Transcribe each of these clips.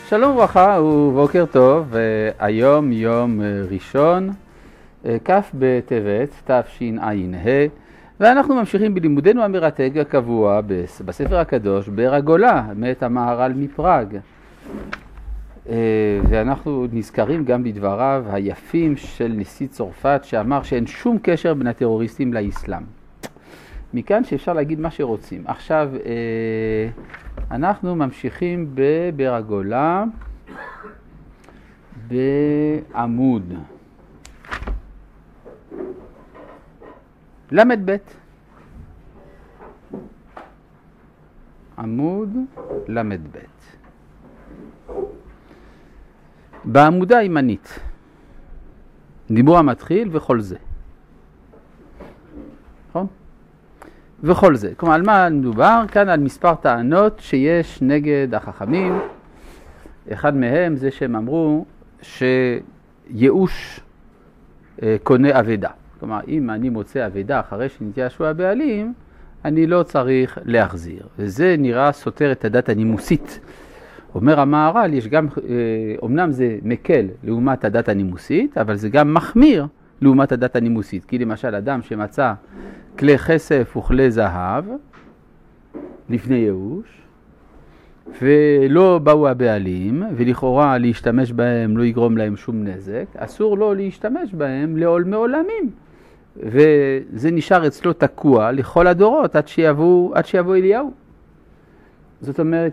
שלום וברכה ובוקר טוב, היום יום ראשון, כ' בטבת תשע"ה, ואנחנו ממשיכים בלימודנו המרתק הקבוע בספר הקדוש באר הגולה, מאת המהר"ל מפראג. ואנחנו נזכרים גם בדבריו היפים של נשיא צרפת שאמר שאין שום קשר בין הטרוריסטים לאסלאם. מכאן שאפשר להגיד מה שרוצים. עכשיו אנחנו ממשיכים בבאר הגולה בעמוד למד ב', עמוד למד ב', בעמודה הימנית, דיבור המתחיל וכל זה. נכון? וכל זה. כלומר, על מה מדובר? כאן על מספר טענות שיש נגד החכמים. אחד מהם זה שהם אמרו שייאוש קונה אבדה. כלומר, אם אני מוצא אבדה אחרי שנתייאשו הבעלים, אני לא צריך להחזיר. וזה נראה סותר את הדת הנימוסית. אומר המהר"ל, יש גם, אמנם זה מקל לעומת הדת הנימוסית, אבל זה גם מחמיר לעומת הדת הנימוסית. כי למשל, אדם שמצא כלי כסף וכלי זהב לפני ייאוש, ולא באו הבעלים, ולכאורה להשתמש בהם לא יגרום להם שום נזק, אסור לו להשתמש בהם לעולמי עולמים. וזה נשאר אצלו תקוע לכל הדורות עד שיבוא אליהו. זאת אומרת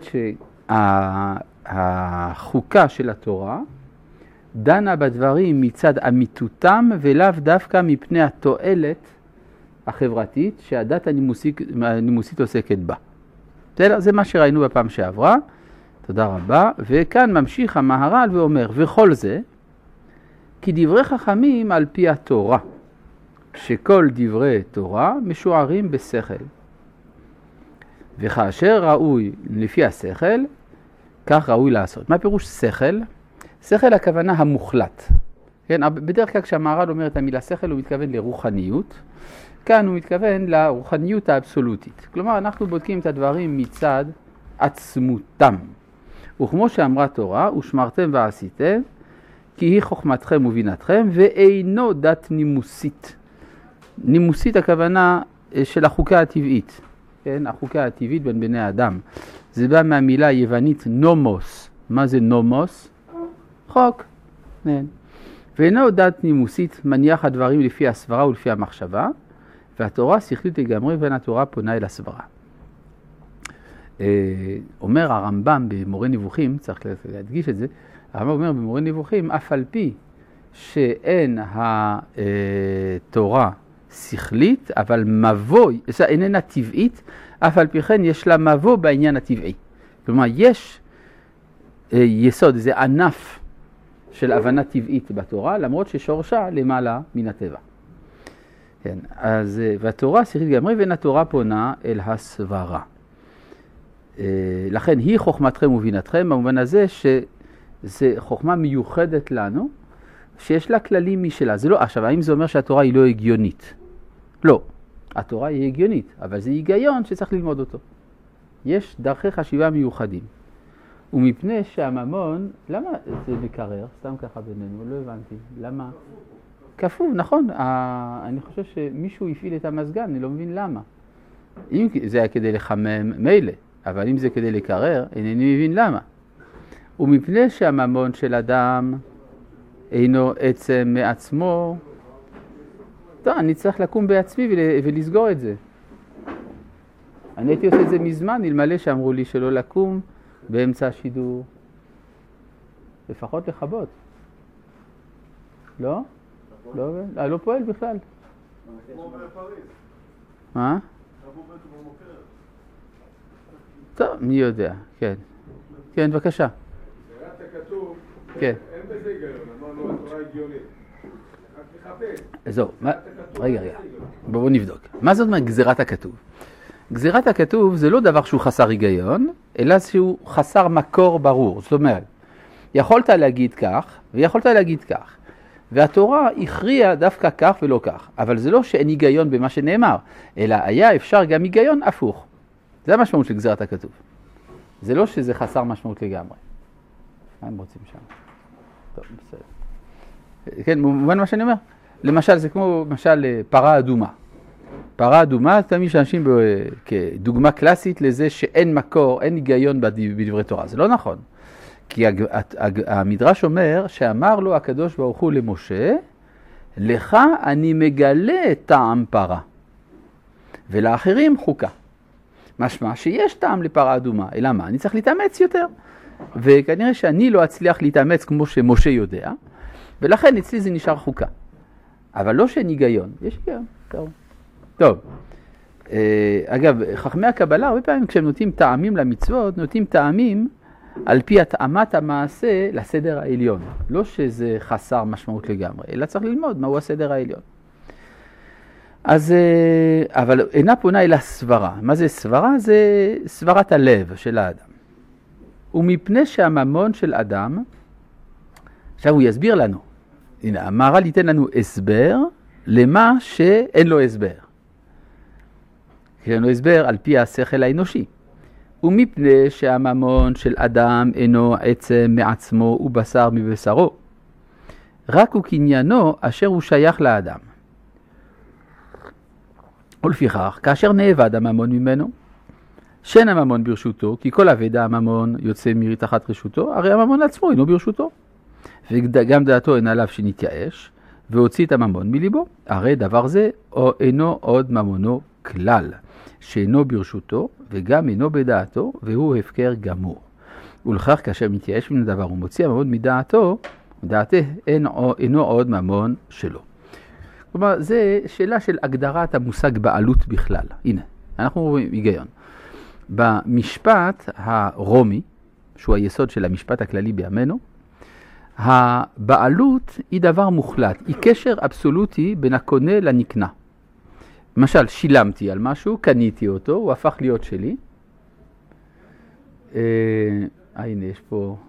שהחוקה של התורה דנה בדברים מצד אמיתותם ולאו דווקא מפני התועלת החברתית שהדת הנימוסית עוסקת בה. זה מה שראינו בפעם שעברה. תודה רבה. וכאן ממשיך המהר"ל ואומר, וכל זה, כי דברי חכמים על פי התורה, שכל דברי תורה משוערים בשכל. וכאשר ראוי לפי השכל, כך ראוי לעשות. מה פירוש שכל? שכל הכוונה המוחלט. כן? בדרך כלל כשהמהר"ל אומר את המילה שכל הוא מתכוון לרוחניות, כאן הוא מתכוון לרוחניות האבסולוטית. כלומר, אנחנו בודקים את הדברים מצד עצמותם. וכמו שאמרה תורה, ושמרתם ועשיתם, כי היא חוכמתכם ובינתכם, ואינו דת נימוסית. נימוסית הכוונה של החוקה הטבעית. כן? החוקה הטבעית בין בני האדם. זה בא מהמילה היוונית נומוס. מה זה נומוס? חוק. כן. ואינו דת נימוסית מניח הדברים לפי הסברה ולפי המחשבה, והתורה שכלית לגמרי ואין התורה פונה אל הסברה. אומר הרמב"ם במורה נבוכים, צריך להדגיש את זה, הרמב"ם אומר במורה נבוכים, אף על פי שאין התורה שכלית, אבל מבוא, איננה טבעית, אף על פי כן יש לה מבוא בעניין הטבעי. כלומר, יש יסוד, זה ענף של הבנה טבעית בתורה, למרות ששורשה למעלה מן הטבע. כן, אז, והתורה שכלית לגמרי ואין התורה פונה אל הסברה. לכן היא חוכמתכם ובינתכם, במובן הזה שזה חוכמה מיוחדת לנו, שיש לה כללים משלה. זה לא, עכשיו, האם זה אומר שהתורה היא לא הגיונית? לא, התורה היא הגיונית, אבל זה היגיון שצריך ללמוד אותו. יש דרכי חשיבה מיוחדים. ומפני שהממון, למה זה מקרר? סתם ככה בינינו, לא הבנתי. למה? כפוף, נכון. אני חושב שמישהו הפעיל את המזגן, אני לא מבין למה. אם זה היה כדי לחמם, מילא, אבל אם זה כדי לקרר, אינני מבין למה. ומפני שהממון של אדם אינו עצם מעצמו, טוב, אני צריך לקום בעצמי ולסגור את זה. אני הייתי עושה את זה מזמן, אלמלא שאמרו לי שלא לקום באמצע השידור. לפחות לכבות. לא? לא פועל בכלל. כמו בפריז. מה? טוב, מי יודע, כן. כן, בבקשה. גזירת הכתוב, כן. אין בזה היגיון, אמרנו התורה הגיונית. זהו, רגע, בואו נבדוק. מה זאת אומרת גזירת הכתוב? גזירת הכתוב זה לא דבר שהוא חסר היגיון, אלא שהוא חסר מקור ברור. זאת אומרת, יכולת להגיד כך ויכולת להגיד כך. והתורה הכריעה דווקא כך ולא כך. אבל זה לא שאין היגיון במה שנאמר, אלא היה אפשר גם היגיון הפוך. זה המשמעות של גזירת הכתוב. זה לא שזה חסר משמעות לגמרי. מה הם רוצים שם? טוב, בסדר. כן, מובן מה שאני אומר? למשל, זה כמו, למשל, פרה אדומה. פרה אדומה, תמיד שאנשים כדוגמה קלאסית לזה שאין מקור, אין היגיון בדברי תורה. זה לא נכון. כי המדרש אומר שאמר לו הקדוש ברוך הוא למשה, לך אני מגלה טעם פרה, ולאחרים חוקה. משמע שיש טעם לפרה אדומה, אלא מה? אני צריך להתאמץ יותר. וכנראה שאני לא אצליח להתאמץ כמו שמשה יודע, ולכן אצלי זה נשאר חוקה. אבל לא שאין היגיון, יש היגיון. טוב. אגב, חכמי הקבלה, הרבה פעמים כשהם נותנים טעמים למצוות, נותנים טעמים על פי התאמת המעשה לסדר העליון. לא שזה חסר משמעות לגמרי, אלא צריך ללמוד מהו הסדר העליון. אז, אבל אינה פונה אל הסברה. מה זה סברה? זה סברת הלב של האדם. ומפני שהממון של אדם, עכשיו הוא יסביר לנו. הנה, המהר"ל ייתן לנו הסבר למה שאין לו הסבר. אין לו הסבר על פי השכל האנושי. ומפני שהממון של אדם אינו עצם מעצמו ובשר מבשרו, רק הוא קניינו אשר הוא שייך לאדם. ולפיכך, כאשר נאבד הממון ממנו, שאין הממון ברשותו, כי כל אבדה הממון יוצא מתחת רשותו, הרי הממון עצמו אינו ברשותו. וגם דעתו אינה עליו שנתייאש, והוציא את הממון מליבו, הרי דבר זה אינו עוד ממונו כלל, שאינו ברשותו וגם אינו בדעתו, והוא הפקר גמור. ולכך כאשר מתייאש מן הדבר ומוציא הממון מדעתו, דעתה אינו עוד ממון שלו. כלומר, זה שאלה של הגדרת המושג בעלות בכלל. הנה, אנחנו רואים היגיון. במשפט הרומי, שהוא היסוד של המשפט הכללי בימינו, הבעלות היא דבר מוחלט, היא קשר אבסולוטי בין הקונה לנקנה. למשל, שילמתי על משהו, קניתי אותו, הוא הפך להיות שלי. הנה, יש פה...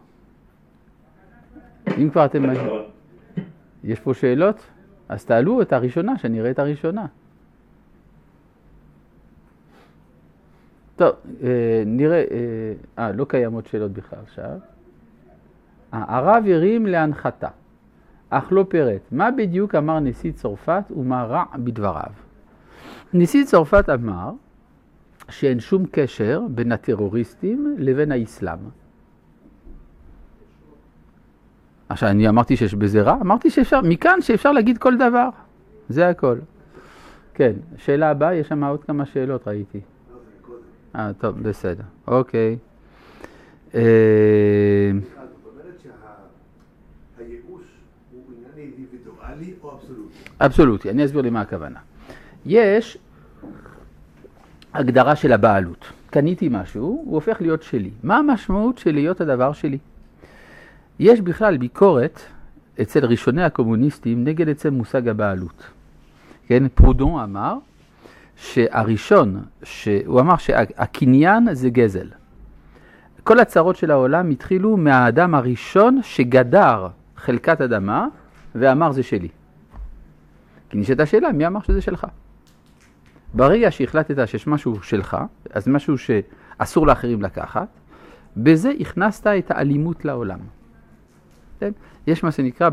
אם כבר אתם... יש פה שאלות? אז תעלו את הראשונה, שאני אראה את הראשונה. טוב, נראה... לא קיימות שאלות בכלל עכשיו. הרב הרים להנחתה, אך לא פרט. מה בדיוק אמר נשיא צרפת ומה רע בדבריו? נשיא צרפת אמר שאין שום קשר בין הטרוריסטים לבין האסלאם. עכשיו, אני אמרתי שיש בזה רע? אמרתי שאפשר, מכאן שאפשר להגיד כל דבר. זה הכל. כן, שאלה הבאה, יש שם עוד כמה שאלות, ראיתי. טוב, בסדר. אוקיי. זאת אומרת שהייאוש הוא עניין אינדיבידואלי או אבסולוטי? אבסולוטי, אני אסביר לי מה הכוונה. יש הגדרה של הבעלות. קניתי משהו, הוא הופך להיות שלי. מה המשמעות של להיות הדבר שלי? יש בכלל ביקורת אצל ראשוני הקומוניסטים נגד אצל מושג הבעלות. כן, פרודון אמר שהראשון, הוא אמר שהקניין זה גזל. כל הצרות של העולם התחילו מהאדם הראשון שגדר חלקת אדמה ואמר זה שלי. כי נשאלת השאלה, מי אמר שזה שלך? ברגע שהחלטת שיש משהו שלך, אז משהו שאסור לאחרים לקחת, בזה הכנסת את האלימות לעולם. כן? יש מה שנקרא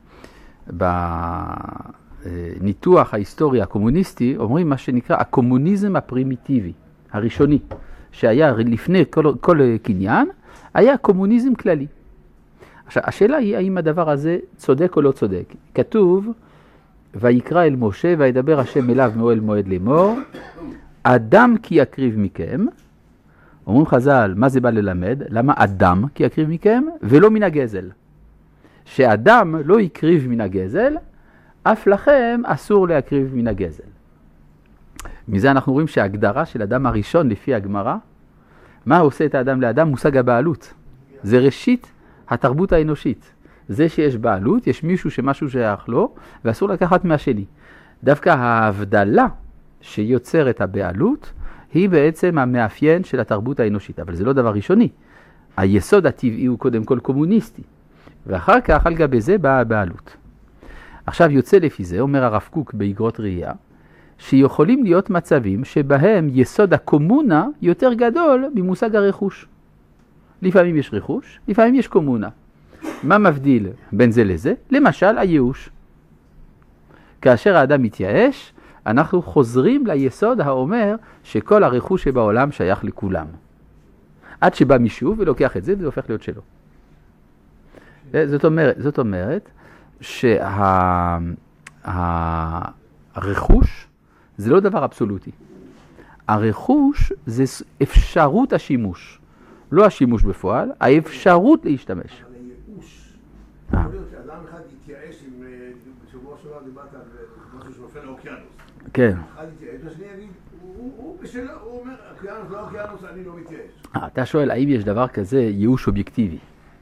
בניתוח ההיסטוריה הקומוניסטי, אומרים מה שנקרא הקומוניזם הפרימיטיבי, הראשוני, שהיה לפני כל קניין, היה קומוניזם כללי. עכשיו, השאלה היא האם הדבר הזה צודק או לא צודק. כתוב, ויקרא אל משה וידבר השם אליו מאוהל מועד לאמור, אדם כי יקריב מכם, אומרים חז"ל, מה זה בא ללמד? למה אדם כי יקריב מכם ולא מן הגזל? שאדם לא יקריב מן הגזל, אף לכם אסור להקריב מן הגזל. מזה אנחנו רואים שההגדרה של אדם הראשון לפי הגמרא, מה עושה את האדם לאדם? מושג הבעלות. זה ראשית התרבות האנושית. זה שיש בעלות, יש מישהו שמשהו שייך לו, ואסור לקחת מהשני. דווקא ההבדלה שיוצר את הבעלות, היא בעצם המאפיין של התרבות האנושית. אבל זה לא דבר ראשוני. היסוד הטבעי הוא קודם כל קומוניסטי. ואחר כך על גבי זה באה הבעלות. עכשיו יוצא לפי זה, אומר הרב קוק באגרות ראייה, שיכולים להיות מצבים שבהם יסוד הקומונה יותר גדול ממושג הרכוש. לפעמים יש רכוש, לפעמים יש קומונה. מה מבדיל בין זה לזה? למשל הייאוש. כאשר האדם מתייאש, אנחנו חוזרים ליסוד האומר שכל הרכוש שבעולם שייך לכולם. עד שבא מישהו ולוקח את זה וזה הופך להיות שלו. זאת אומרת שהרכוש זה לא דבר אבסולוטי. הרכוש זה אפשרות השימוש. לא השימוש בפועל, האפשרות להשתמש. אבל הייאוש, יכול להיות שאדם אחד יתייאש אם בשבוע שעבר דיברת על משהו שנופל לאוקיינוס. כן. אחד יתייאש, והשני יגיד, הוא בשלו, הוא אומר, אוקיינוס לא אוקיינוס, אני לא מתייאש. אתה שואל, האם יש דבר כזה ייאוש אובייקטיבי?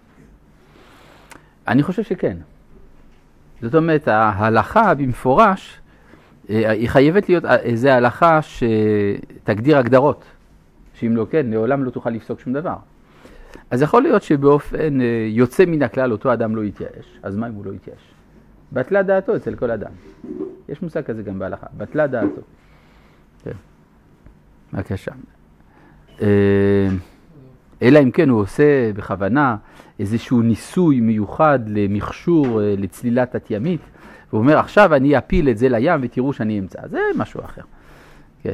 אני חושב שכן. זאת אומרת, ההלכה במפורש, היא חייבת להיות איזו הלכה שתגדיר הגדרות. שאם לא כן, לעולם לא תוכל לפסוק שום דבר. אז יכול להיות שבאופן יוצא מן הכלל אותו אדם לא יתייאש. אז מה אם הוא לא יתייאש? בטלה דעתו אצל כל אדם. יש מושג כזה גם בהלכה. בטלה דעתו. כן. בבקשה. אלא אם כן הוא עושה בכוונה איזשהו ניסוי מיוחד למכשור לצלילת התימית, והוא אומר עכשיו אני אפיל את זה לים ותראו שאני אמצא. זה משהו אחר. כן.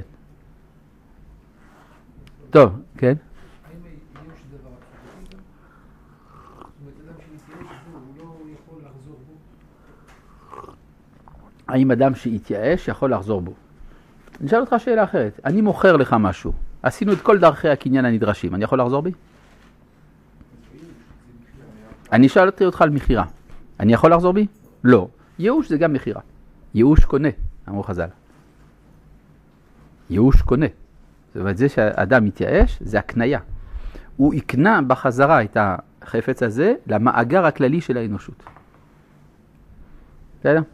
טוב, כן? האם יש דבר אבסולוטי? זאת אומרת, אדם שיתייאש הוא לא יכול לחזור בו? האם אדם שיתייאש יכול לחזור בו? אני אשאל אותך שאלה אחרת. אני מוכר לך משהו. עשינו את כל דרכי הקניין הנדרשים. אני יכול לחזור בי? אני שאלתי אותך על מחירה. אני יכול לחזור בי? לא. ייאוש זה גם מחירה. ייאוש קונה, אמרו חז"ל. ייאוש קונה. זאת אומרת, זה שהאדם מתייאש, זה הקניה. הוא יקנה בחזרה את החפץ הזה למאגר הכללי של האנושות. בסדר?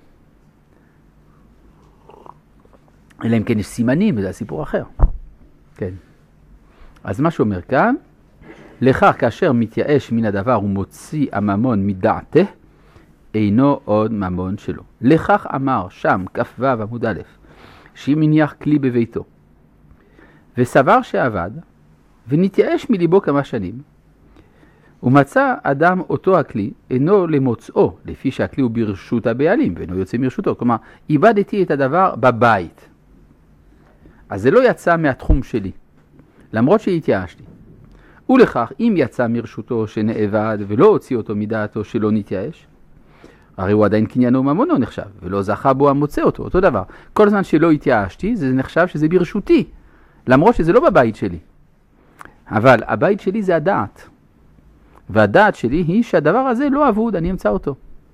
אלא אם כן יש סימנים, וזה הסיפור אחר. כן. אז מה שאומר כאן, לכך כאשר מתייאש מן הדבר ומוציא הממון מדעתה, אינו עוד ממון שלו. לכך אמר שם, כ"ו עמוד א', שאם מניח כלי בביתו, וסבר שעבד, ונתייאש מליבו כמה שנים, ומצא אדם אותו הכלי, אינו למוצאו, לפי שהכלי הוא ברשות הבעלים, ואינו יוצא מרשותו. כלומר, איבדתי את הדבר בבית. אז זה לא יצא מהתחום שלי, למרות שהתייאשתי. ולכך, אם יצא מרשותו שנאבד ולא הוציא אותו מדעתו שלא נתייאש, הרי הוא עדיין קניינו ממונו נחשב, ולא זכה בו המוצא אותו, אותו דבר. כל זמן שלא התייאשתי, זה נחשב שזה ברשותי, למרות שזה לא בבית שלי. אבל הבית שלי זה הדעת. והדעת שלי היא שהדבר הזה לא אבוד, אני אמצא אותו.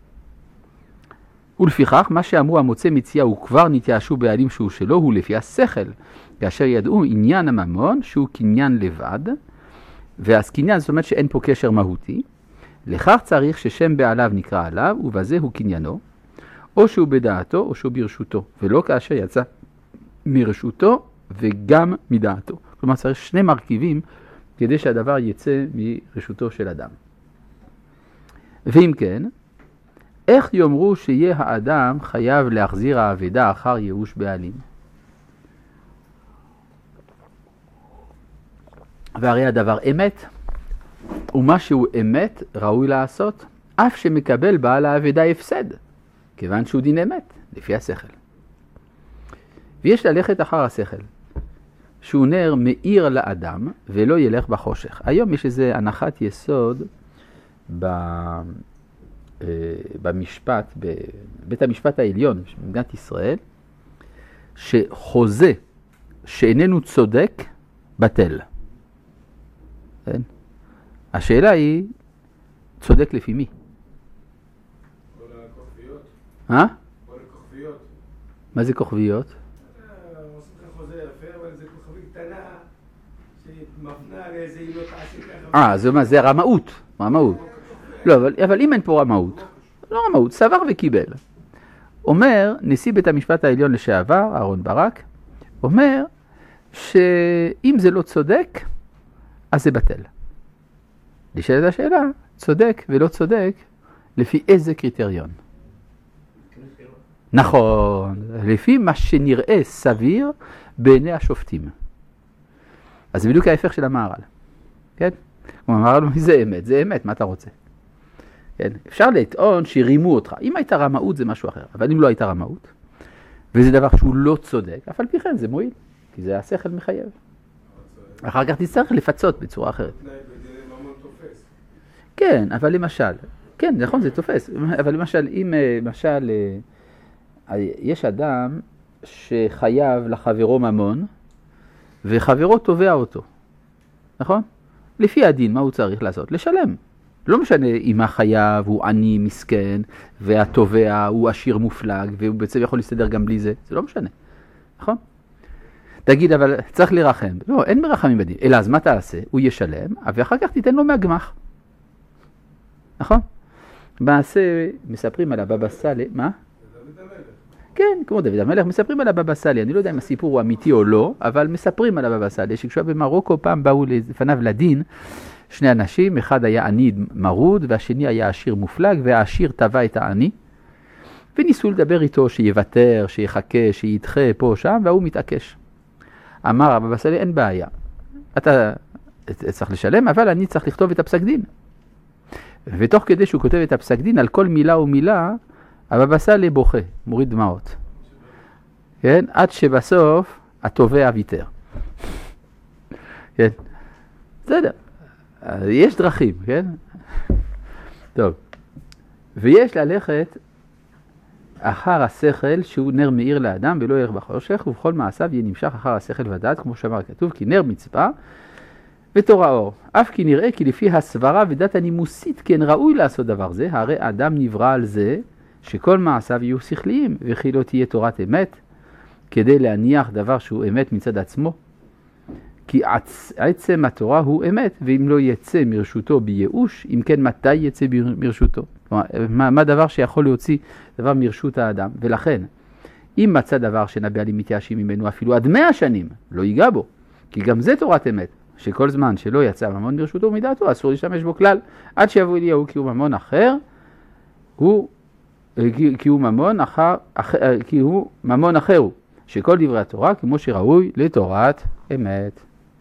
ולפיכך, מה שאמרו המוצא מציאה וכבר נתייאשו בעלים שהוא שלו, הוא לפי השכל, כאשר ידעו עניין הממון שהוא קניין לבד, ואז קניין זאת אומרת שאין פה קשר מהותי, לכך צריך ששם בעליו נקרא עליו, ובזה הוא קניינו, או שהוא בדעתו או שהוא ברשותו, ולא כאשר יצא מרשותו וגם מדעתו. כלומר צריך שני מרכיבים כדי שהדבר יצא מרשותו של אדם. ואם כן, איך יאמרו שיהיה האדם חייב להחזיר האבדה אחר ייאוש בעלים? והרי הדבר אמת, ומה שהוא אמת ראוי לעשות, אף שמקבל בעל האבדה הפסד, כיוון שהוא דין אמת, לפי השכל. ויש ללכת אחר השכל, שהוא נר מאיר לאדם ולא ילך בחושך. היום יש איזו הנחת יסוד במשפט, בבית המשפט העליון במדינת ישראל, שחוזה שאיננו צודק בטל. כן? השאלה היא, צודק לפי מי? כל הכוכביות. כל הכוכביות. מה זה כוכביות? עושים לך חוזה יפה, אבל זה כוכבית קטנה שמפנה לאיזה היא לא תעשי ככה. זה רמאות. לא, אבל אם אין פה רמאות, לא רמאות, סבר וקיבל. אומר נשיא בית המשפט העליון לשעבר, אהרון ברק, אומר שאם זה לא צודק, אז זה בטל. לשאלת השאלה, צודק ולא צודק, לפי איזה קריטריון? נכון, לפי מה שנראה סביר בעיני השופטים. אז זה בדיוק ההפך של המהר"ל. כן? הוא אמר לו, זה אמת, זה אמת, מה אתה רוצה? כן? אפשר לטעון שרימו אותך. אם הייתה רמאות זה משהו אחר, אבל אם לא הייתה רמאות, וזה דבר שהוא לא צודק, אף על פי כן זה מועיל, כי זה השכל מחייב. אחר כך תצטרך לפצות בצורה אחרת. כן, אבל למשל, כן, נכון, זה תופס, אבל למשל, אם למשל, יש אדם שחייב לחברו ממון, וחברו תובע אותו, נכון? לפי הדין, מה הוא צריך לעשות? לשלם. לא משנה אם החייב הוא עני מסכן, והתובע הוא עשיר מופלג, והוא בעצם יכול להסתדר גם בלי זה, זה לא משנה, נכון? תגיד, אבל צריך לרחם. לא, אין מרחמים בדין. אלא אז מה תעשה? הוא ישלם, ואחר כך תיתן לו מהגמח. נכון? מעשה, מספרים על הבבא סאלי, מה? כן, כמו דוד המלך, מספרים על הבבא סאלי. אני לא יודע אם הסיפור הוא אמיתי או לא, אבל מספרים על הבבא סאלי, שכשהוא היה במרוקו פעם באו לפניו לדין, שני אנשים, אחד היה עני מרוד, והשני היה עשיר מופלג, והעשיר טבע את העני, וניסו לדבר איתו שיוותר, שיחכה, שידחה פה שם, והוא מתעקש. אמר הבבא סאלי, אין בעיה, אתה צריך לשלם, אבל אני צריך לכתוב את הפסק דין. ותוך כדי שהוא כותב את הפסק דין, על כל מילה ומילה, הבבא סאלי בוכה, מוריד דמעות. כן? עד שבסוף התובע ויתר. כן? בסדר. יש דרכים, כן? טוב. ויש ללכת אחר השכל שהוא נר מאיר לאדם ולא ילך בחושך, ובכל מעשיו יהיה נמשך אחר השכל ודעת, כמו שאמר כתוב, כי נר מצווה ותורה אור. אף כי נראה כי לפי הסברה ודת הנימוסית כן ראוי לעשות דבר זה, הרי אדם נברא על זה שכל מעשיו יהיו שכליים, וכי לא תהיה תורת אמת, כדי להניח דבר שהוא אמת מצד עצמו. כי עצם התורה הוא אמת, ואם לא יצא מרשותו בייאוש, אם כן מתי יצא מרשותו? כלומר, מה דבר שיכול להוציא דבר מרשות האדם? ולכן, אם מצא דבר שנבעלים מתייאשים ממנו אפילו עד 100 שנים, לא ייגע בו, כי גם זה תורת אמת, שכל זמן שלא יצא ממון מרשותו ומדעתו, אסור להשתמש בו כלל, עד שיבוא אליהו כי הוא ממון אחר, כי הוא ממון אחר הוא, שכל דברי התורה כמו שראוי לתורת אמת.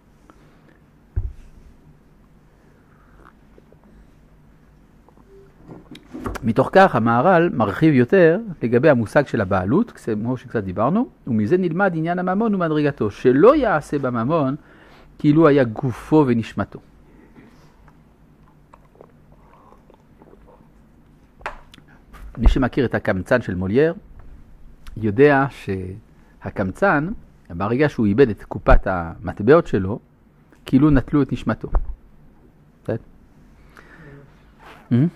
מתוך כך המהר"ל מרחיב יותר לגבי המושג של הבעלות, כמו שקצת דיברנו, ומזה נלמד עניין הממון ומדרגתו, שלא יעשה בממון כאילו היה גופו ונשמתו. מי שמכיר את הקמצן של מולייר, יודע שהקמצן, ברגע שהוא איבד את קופת המטבעות שלו, כאילו נטלו את נשמתו. בסדר? אדם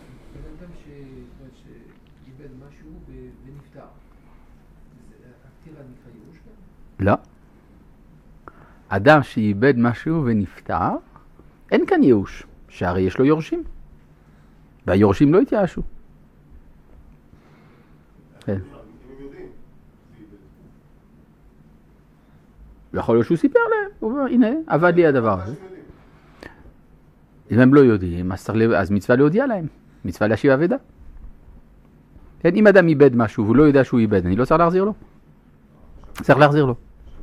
שאיבד משהו ונפטר, הפטירה נקרא ייאוש גם? לא. אדם שאיבד משהו ונפטר, אין כאן ייאוש, שהרי יש לו יורשים. והיורשים לא התייאשו. כן. יכול להיות שהוא סיפר להם, הוא אומר, הנה, עבד לי הדבר הזה. אם הם לא יודעים, אז מצווה להודיע להם, מצווה להשיב אבדה. כן, אם אדם איבד משהו והוא לא יודע שהוא איבד, אני לא צריך להחזיר לו. צריך להחזיר לו.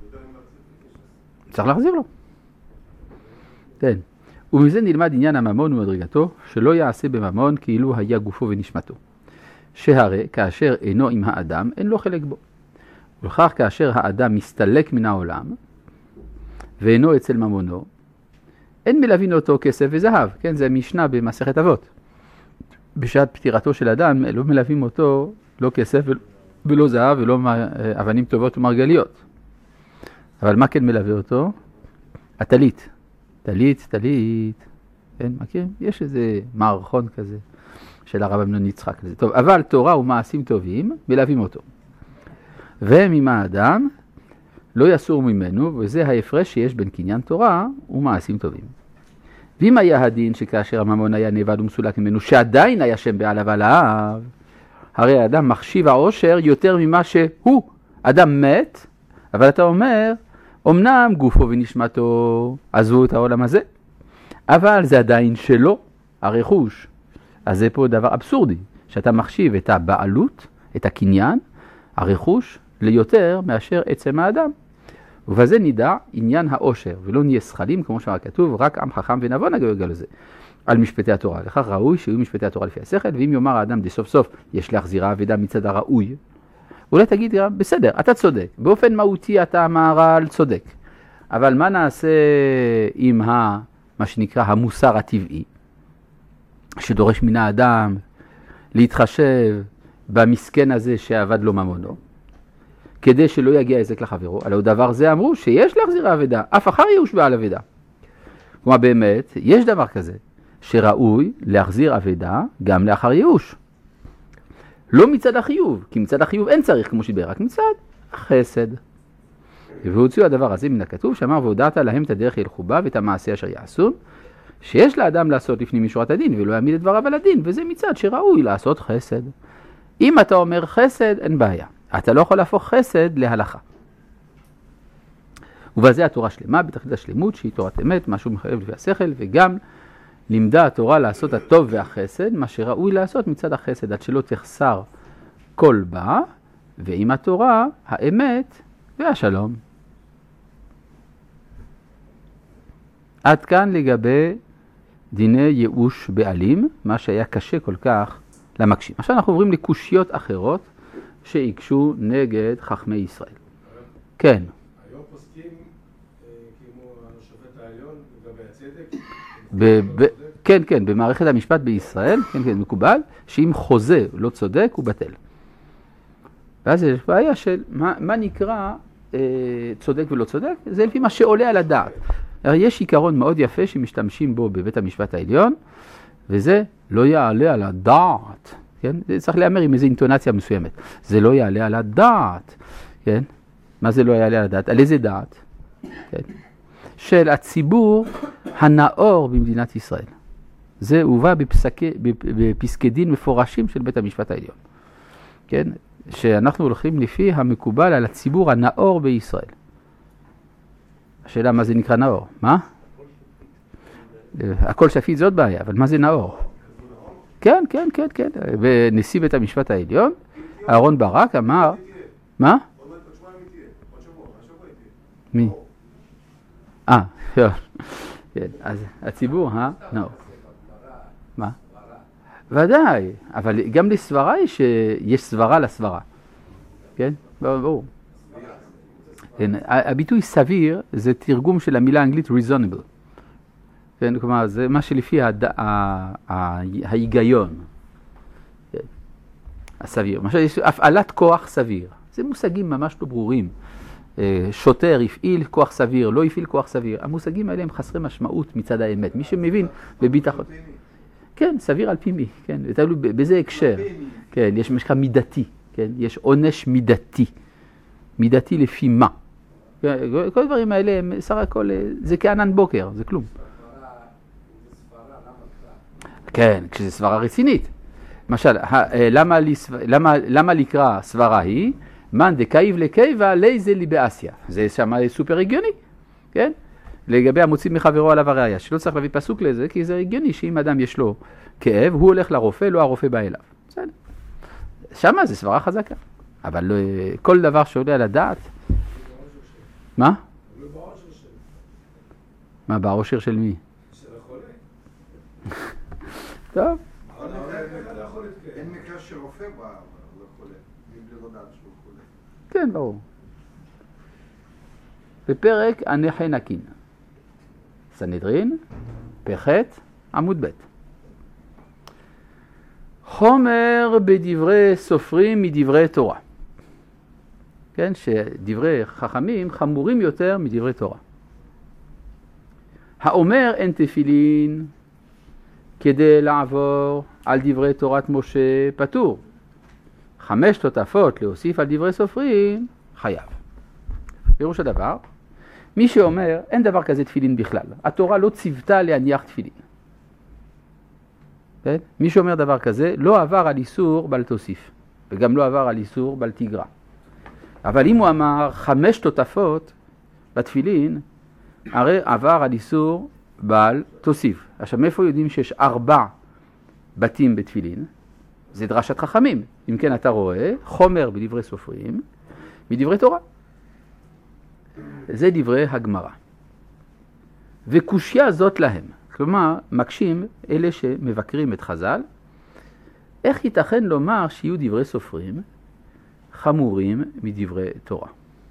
צריך להחזיר לו. כן. ומזה נלמד עניין הממון ומדרגתו, שלא יעשה בממון כאילו היה גופו ונשמתו. שהרי כאשר אינו עם האדם, אין לו חלק בו. ולכך כאשר האדם מסתלק מן העולם, ואינו אצל ממונו, אין מלווין אותו כסף וזהב. כן, זה משנה במסכת אבות. בשעת פטירתו של אדם, לא מלווים אותו לא כסף ולא זהב ולא אבנים טובות ומרגליות. אבל מה כן מלווה אותו? הטלית. טלית. כן, מכירים? יש איזה מערכון כזה של הרב אמנון יצחק כזה. טוב, אבל תורה ומעשים טובים מלווים אותו. והם עם האדם לא יסור ממנו, וזה ההפרש שיש בין קניין תורה ומעשים טובים. ואם היה הדין שכאשר הממון היה נאבד ומסולק ממנו, שעדיין היה שם בעליו עליו, הרי האדם מחשיב העושר יותר ממה שהוא. אדם מת, אבל אתה אומר, אמנם גופו ונשמתו עזבו את העולם הזה, אבל זה עדיין שלו, הרכוש. אז זה פה דבר אבסורדי, שאתה מחשיב את הבעלות, את הקניין, הרכוש, ליותר מאשר עצם האדם. ובזה נידע עניין העושר, ולא נהיה שכלים, כמו שמה כתוב, רק עם חכם ונבון הגויג על זה, על משפטי התורה. לכך ראוי שיהיו משפטי התורה לפי השכל, ואם יאמר האדם סוף סוף יש להחזירה אבדה מצד הראוי, אולי תגיד, בסדר, אתה צודק, באופן מהותי אתה המהר"ל צודק, אבל מה נעשה עם מה שנקרא המוסר הטבעי, שדורש מן האדם להתחשב במסכן הזה שעבד לו ממונו, כדי שלא יגיע עזק לחברו. על הדבר זה אמרו שיש להחזיר אבדה, אף אחר ייאוש בעל אבדה. כלומר באמת, יש דבר כזה, שראוי להחזיר אבדה גם לאחר ייאוש. לא מצד החיוב, כי מצד החיוב אין צריך כמו שדיבר, רק מצד החסד. והוציאו הדבר הזה מן הכתוב, שאמר והודעת להם את הדרך ילכו בה ואת המעשה אשר יעשון, שיש לאדם לעשות לפנים משורת הדין ולא יעמיד את דבריו על הדין, וזה מצד שראוי לעשות חסד. אם אתה אומר חסד, אין בעיה. אתה לא יכול להפוך חסד להלכה. ובזה התורה שלמה, בתכלית השלמות, שהיא תורת אמת, משהו מחייב לפי השכל, וגם לימדה התורה לעשות הטוב והחסד, מה שראוי לעשות מצד החסד, עד שלא תחסר כל בה, ועם התורה, האמת והשלום. עד כאן לגבי דיני ייאוש בעלים, מה שהיה קשה כל כך למקשים. עכשיו אנחנו עוברים לקושיות אחרות שיקשו נגד חכמי ישראל. כן. היום פוסקים כמו השופט העליון לגבי הצדק? כן, כן, במערכת המשפט בישראל, כן, כן, מקובל, שאם חוזה לא צודק הוא בטל. ואז יש בעיה של מה נקרא צודק ולא צודק, זה לפי מה שעולה על הדעת. יש עיקרון מאוד יפה שמשתמשים בו בבית המשפט העליון, וזה לא יעלה על הדעת. כן? זה צריך להאמר עם איזו אינטונציה מסוימת. זה לא יעלה על הדעת. כן? מה זה לא יעלה על הדעת? על איזה דעת? כן? של הציבור הנאור במדינת ישראל. זה הובא בפסקי דין מפורשים של בית המשפט העליון. כן? שאנחנו הולכים לפי המקובל על הציבור הנאור בישראל. השאלה מה זה נקרא נאור? מה? הכל שפיט זאת בעיה, אבל מה זה נאור? כן, כן, כן, כן. ונשיא בית המשפט העליון, אהרון ברק אמר, מה? מי? כן, אז הציבור הנאור. מה? ודאי, אבל גם לסברה יש סברה לסברה. כן? ברור. הביטוי סביר זה תרגום של המילה האנגלית reasonable. כן, כלומר, זה מה שלפי ההיגיון. הסביר. למשל, יש הפעלת כוח סביר. זה מושגים ממש לא ברורים. שוטר הפעיל כוח סביר, לא הפעיל כוח סביר. המושגים האלה הם חסרי משמעות מצד האמת. מי שמבין בביטחון. כן, סביר על פי מי. כן, תלוי בזה הקשר. כן, יש משקע מידתי. כן, יש עונש מידתי. מידתי לפי מה. כל הדברים האלה הם סך הכל, זה כענן בוקר, זה כלום. כן, כשזה סברה רצינית. למשל, למה לקרוא סברה היא? מן דקאיב לקייבה לייזה ליבאסיה. זה שם סופר הגיוני, כן? לגבי המוציא מחברו עליו הראיה, שלא צריך להביא פסוק לזה, כי זה הגיוני שאם אדם יש לו כאב, הוא הולך לרופא, לא הרופא בא אליו. בסדר. שמה זה סברה חזקה. אבל כל דבר שעולה על הדעת, מה? מה בעושר של מי? של החולה. טוב. אין מקרה שרופא בחולה, מבלי לדעת שהוא חולה. כן, ברור. בפרק הנחי נקין. סנהדרין, פ"ח, עמוד ב'. חומר בדברי סופרים מדברי תורה. כן, שדברי חכמים חמורים יותר מדברי תורה. האומר אין תפילין כדי לעבור על דברי תורת משה פטור. 5 תותפות להוסיף על דברי סופרים חייב. פירוש הדבר, מי שאומר אין דבר כזה תפילין בכלל. התורה לא ציוותה להניח תפילין. כן? מי שאומר דבר כזה לא עבר על איסור בל תוסיף, וגם לא עבר על איסור בל תגרע. אבל אם הוא אמר 5 תותפות בתפילין, הרי עבר על איסור בל תוסיף. עכשיו, מאיפה יודעים שיש 4 בתים בתפילין? זה דרשת חכמים. אם כן, אתה רואה חומר בדברי סופרים, מדברי תורה. זה דברי הגמרא. וקושיה זאת להם. כלומר, מקשים אלה שמבקרים את חז"ל, איך ייתכן לומר שיהיו דברי סופרים חמורים מדברי תורה?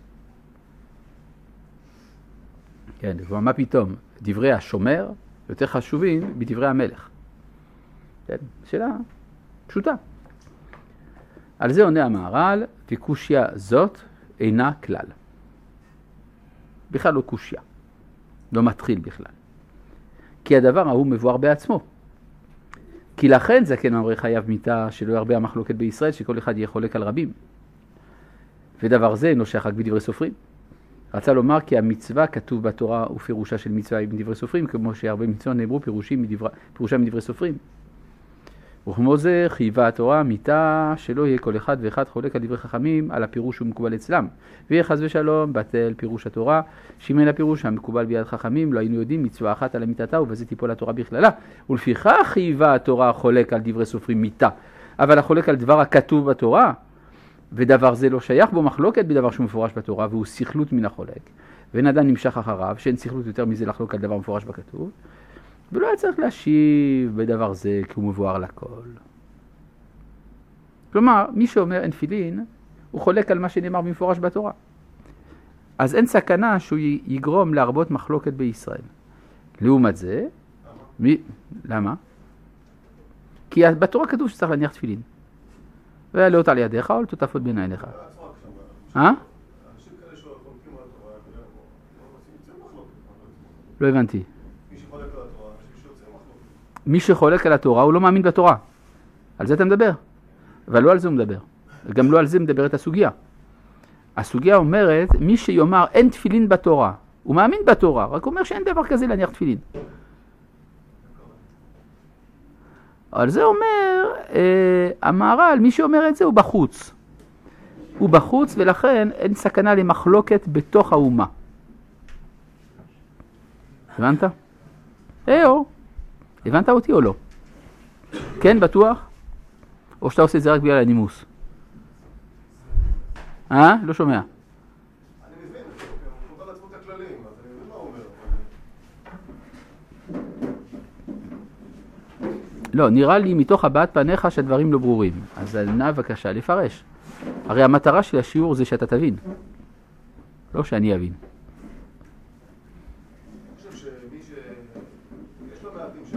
כן, כלומר, מה פתאום? דברי השומר יותר חשובים מדברי המלך. כן, שאלה פשוטה. על זה עונה המהר"ל, וקושיה זאת אינה כלל. בכלל לא קושיה. לא מתחיל בכלל. כי הדבר ההוא מבואר בעצמו. כי לכן זקן אמרי חייב מיתה שלא ירבה המחלוקת בישראל, שכל אחד יהיה חולק על רבים. ודבר זה אינו שייך רק בדברי סופרים. רצה לומר כי המצווה כתוב בתורה ופירושה של מצווה עם דברי סופרים, כמו שהרבה מצוות נאמרו פירושה מדברי סופרים. וכמו זה חייבה התורה מיתה שלא יהיה כל אחד ואחד חולק על דברי חכמים על הפירוש שמקובל אצלם. ויהיה חס ושלום בטל פירוש התורה, שאם אין הפירוש המקובל ביד חכמים לא היינו יודעים מצווה אחת על המיתתה ובזה תיפול התורה בכללה. ולפיכך חייבה התורה חולק על דברי סופרים מיתה, אבל החולק על דבר הכתוב בתורה, ודבר זה לא שייך בו מחלוקת בדבר שמפורש בתורה והוא סכלות מן החולק. ואין אדם נמשך אחריו שאין סכלות יותר מזה לחלוק על דבר מפורש בכתוב. ולא היה צריך להשיב בדבר זה כי הוא מבואר לכל. כלומר, מי שאומר אין תפילין, הוא חולק על מה שנאמר במפורש בתורה. אז אין סכנה שהוא יגרום להרבות מחלוקת בישראל. לעומת זה, למה? כי בתורה כתוב שצריך להניח תפילין. ולהיות על ידיך או לטוטפות בין עיניך. לא הבנתי. מי שחולק על התורה הוא לא מאמין בתורה. על זה אתה מדבר. אבל לא על זה הוא מדבר. וגם לא על זה מדברת הסוגיה. הסוגיה אומרת, מי שיאמר אין תפילין בתורה, הוא מאמין בתורה, רק אומר שאין דבר כזה להניח תפילין. על זה אומר, המהר"ל, מי שאומר את זה הוא בחוץ. הוא בחוץ ולכן אין סכנה למחלוקת בתוך האומה. הבנת? הבנת אותי או לא? כן, בטוח? או שאתה עושה את זה רק בגלל הנימוס? לא שומע. אני מבין, הוא חובר לעצמו את הכללים, אז אני מבין מה הוא אומר. לא, נראה לי מתוך הבעת פניך שהדברים לא ברורים. אז נא בבקשה לפרש. הרי המטרה של השיעור זה שאתה תבין. לא שאני אבין. אני חושב שמי ש... יש לו מעטים ש...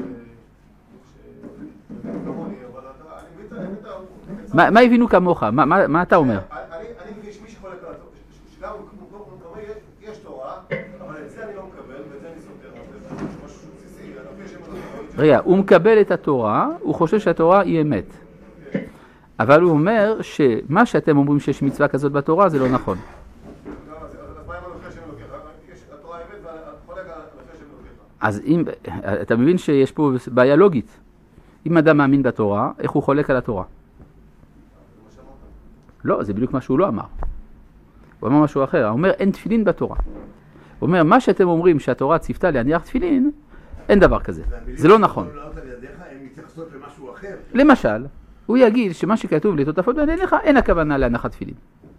כמוני, אבל אני מבין את ה... מה הבינו כמוך? מה אתה אומר? אני מבין שמי שחולק על התורה, שגם הוא יש תורה, אבל את זה אני לא מקבל, ואת זה אני סותר, זה משהו בסיסי, רגע, הוא מקבל את התורה, הוא חושב שהתורה היא אמת. אבל הוא אומר שמה שאתם אומרים שיש מצווה כזאת בתורה זה לא נכון. אז אם, אתה מבין שיש פה בעיה לוגית. אם אדם מאמין בתורה, איך הוא חולק על התורה? לא, זה בדיוק מה שהוא לא אמר. הוא אמר משהו אחר. הוא אומר, אין תפילין בתורה. הוא אומר, מה שאתם אומרים שהתורה ציוותה להניח תפילין, אין דבר כזה. זה לא נכון. למשל, הוא יגיד שמה שכתוב לטוטפות בין עיניך, אין הכוונה להנחת תפילין.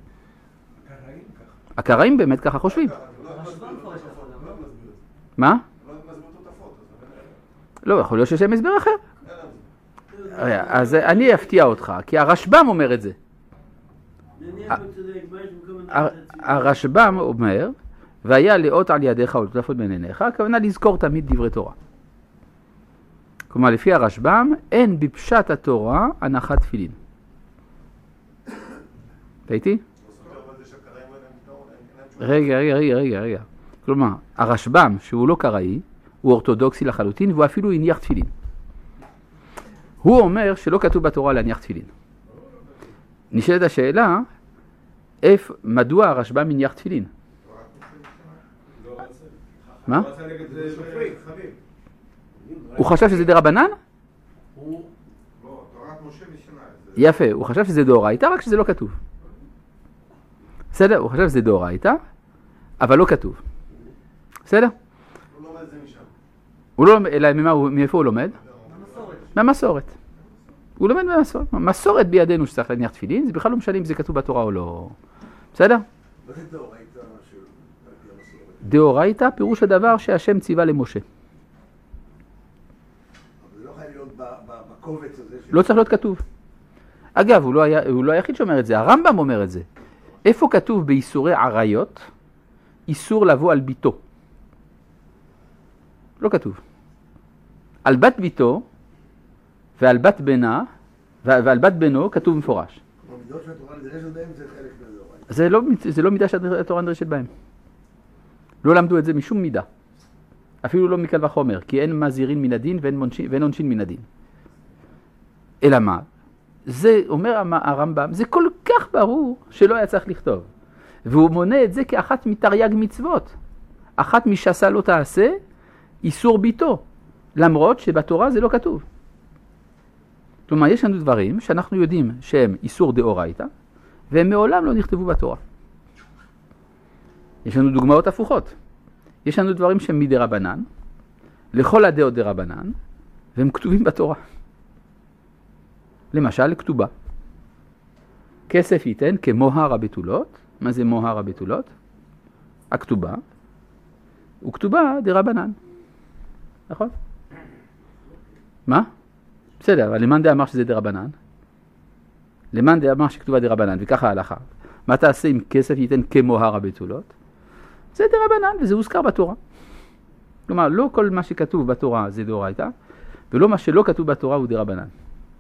הקראים באמת ככה חושבים. מה? לא, יכול להיות שיש להם הסבר אחר. אז אני אפתיע אותך, כי הרשב"ם אומר את זה. הרשב"ם אומר, והיה לאות על ידיך ולטוטפות בין עיניך, הכוונה לזכור תמיד דברי תורה. כלומר, לפי הרשב"ם, אין בפשט התורה הנחת תפילין. ראיתי? רגע. כלומר, הרשב"ם, שהוא לא קראי, הוא אורתודוקסי לחלוטין, והוא אפילו הניח תפילין. הוא אומר שלא כתוב בתורה להניח תפילין. נשאלת השאלה, מדוע הרשב"ם הניח תפילין? מה? הוא חשב שזה דרבנן? יפה, הוא חשב שזה דאורייתא, רק שזה לא כתוב. בסדר? הוא חשב שזה דאורייתא, אבל לא כתוב. בסדר? הוא לומד את זה משם. הוא לא לומד, אלא מאיפה הוא לומד? מהמסורת. הוא לומד מהמסורת. מסורת בידינו שצריך להניח תפילין, זה בכלל לא משנה אם זה כתוב בתורה או לא. בסדר? מה זה דאורייתא? דאורייתא פירוש הדבר שהשם ציווה למשה. אבל זה לא חייב להיות בקובץ הזה. לא צריך להיות כתוב. אגב, הוא לא היחיד שאומר את זה, הרמב"ם אומר את זה. איפה כתוב באיסורי עריות, איסור לבוא על ביתו? לא כתוב. על בת ביתו ועל בת בנה ועל בת בנו כתוב מפורש. המידות של התורה נדרשת בהם זה חלק מהדאורייתא. זה לא מידה שהתורה נדרשת בהם. לא למדו את זה משום מידה. אפילו לא מקל וחומר, כי אין מזהירין מן הדין ואין עונשין מן הדין. אלא מה? זה, אומר הרמב"ם, זה כל כך ברור שלא היה צריך לכתוב. והוא מונה את זה כאחת מתרי"ג מצוות. אחת משעשה לא תעשה, איסור ביתו. למרות שבתורה זה לא כתוב. כלומר, יש לנו דברים שאנחנו יודעים שהם איסור דאורייתא, והם מעולם לא נכתבו בתורה. יש לנו דוגמאות הפוכות. יש לנו דברים שהם מדרבנן, לכל הדעות דרבנן, והם כתובים בתורה. למשל, כתובה. כסף ייתן כמוהר הבתולות. מה זה מוהר הבתולות? הכתובה. וכתובה דרבנן. נכון? מה? בסדר, אבל למאן דאמר שזה דרבנן? למאן דאמר שכתובה דרבנן, וככה ההלכה. מה תעשה אם כסף ייתן כמוהר הבתולות? זה דרבנן, וזה הוזכר בתורה. כלומר, לא כל מה שכתוב בתורה זה דאורייתא, ולא מה שלא כתוב בתורה הוא דרבנן.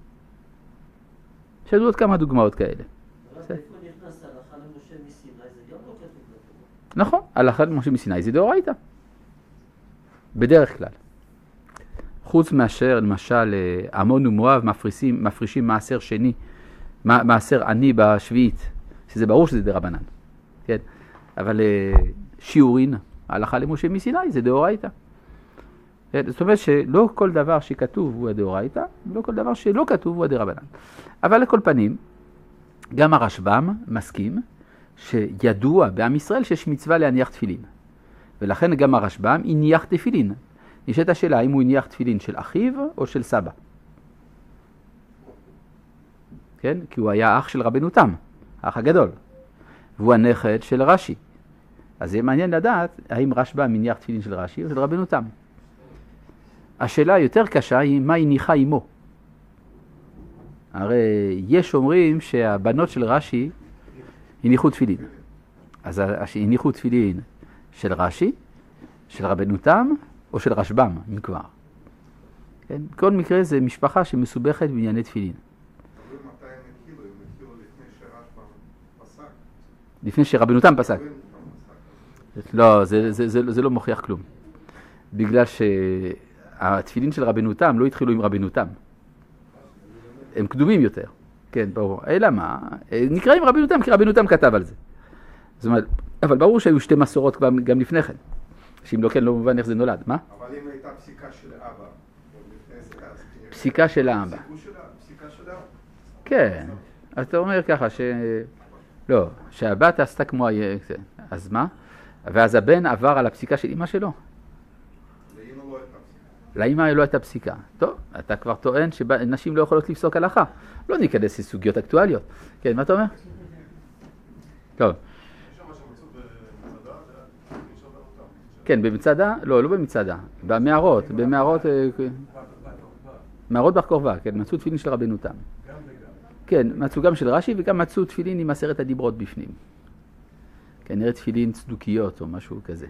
יש לנו עוד כמה דוגמאות כאלה. איפה נכנס הלכה למשה מסיני? זה גם לא כתוב בתורה. נכון, הלכה למשה מסיני זה דאורייתא. בדרך כלל. חוץ מאשר, למשל, עמון ומואב מפרישים מעשר שני, מעשר עני בשביעית, שזה ברור שזה דרבנן. כן? אבל שיעורין, ההלכה למשה מסיני זה דאורייתא. זאת אומרת שלא כל דבר שכתוב הוא הדאורייתא, לא כל דבר שלא כתוב הוא הדרבנן. אבל לכל פנים, גם הרשב"ם מסכים שידוע בעם ישראל שיש מצווה להניח תפילין. ולכן גם הרשב"ם הניח תפילין. נשאלת השאלה האם הוא הניח תפילין של אחיו או של סבא. כן? כי הוא היה אח של רבנו תם, האח הגדול. והוא הנכד של רש"י. אז זה מעניין לדעת האם רשב"ם הניח תפילין של רש"י או של רבנו תם. השאלה היותר קשה היא מה הניחה אמו. הרי יש אומרים שהבנות של רש"י הניחו תפילין. אז הניחו תפילין של רש"י, של רבנו תם או של רשב"ם, אם כבר. כן? כל מקרה זה משפחה שמסובכת בענייני תפילין. אבל מתי הם התחילו? הם התחילו לפני שרשב"ם פסק? לפני שרבנו תם פסק. לא, זה לא מוכיח כלום. בגלל שהתפילין של רבנו תם לא התחילו עם רבנו תם. הם קדומים יותר. כן, ברור. אלא מה? נקראים רבנו תם כי רבנו תם כתב על זה. זאת אומרת, אבל ברור שהיו שתי מסורות גם לפני כן. שאם לא כן לא מובן איך זה נולד. מה? אבל אם הייתה פסיקה של אבא, פסיקה של האבא. פסיקה של אבא? כן. אז אתה אומר ככה לא, שהבת עשתה כמו אז מה? ואז הבן עבר על הפסיקה של אמא שלו. לאמא לא הייתה פסיקה. לאמא לא הייתה פסיקה. טוב, אתה כבר טוען שנשים לא יכולות לפסוק הלכה. לא ניכנס לסוגיות אקטואליות. כן, מה אתה אומר? טוב. יש שם שמצאו במצדה, יש שם אותם. כן, במצדה? לא במצדה. במערות, מערות בר כוכבא, כן, מצאו תפילין של רבנו תם. גם וגם. כן, מצאו גם של רש"י וגם מצאו תפילין עם 10 הדיברות בפנים. כנראה תפילין צדוקיות או משהו כזה.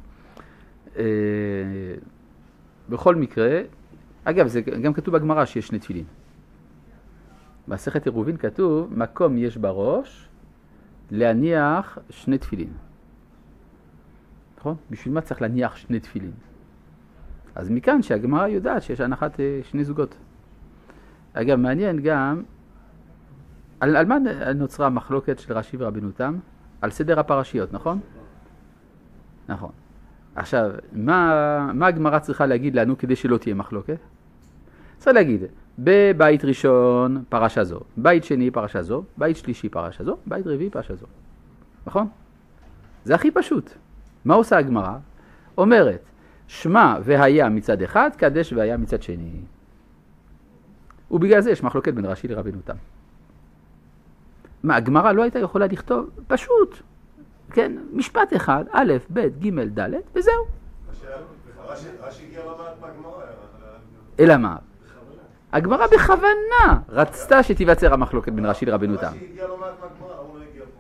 בכל מקרה, אגב, זה גם כתוב בגמרא שיש 2 תפילין. במסכת עירובין כתוב, מקום יש בראש להניח 2 תפילין. נכון? בשביל מה צריך להניח 2 תפילין? אז מכאן שהגמרא יודעת שיש הנחת 2 זוגות. אגב, מעניין גם, על מה נוצרה המחלוקת של רש"י ורבנו תם? על סדר הפרשיות, נכון? נכון. עכשיו, מה הגמרא צריכה להגיד לנו כדי שלא תהיה מחלוקת? צריך להגיד, בבית ראשון פרשה זו, בית שני פרשה זו, בית שלישי פרשה זו, בית רביעי פרשה זו. נכון? זה הכי פשוט. מה עושה הגמרא? אומרת, שמע והיה מצד אחד, קדש והיה מצד שני. ובגלל זה יש מחלוקת בין רש"י לרבנו תם. מה, הגמרא לא הייתה יכולה לכתוב? פשוט. כן, משפט אחד, א', ב', ג', ד', וזהו. רש"י הגיע למעט מהגמרא. אלא מה? הגמרא בכוונה רצתה שתיווצר המחלוקת בין רש"י לרבנו תם. רש"י הגיע למעט מהגמרא, הוא לא הגיע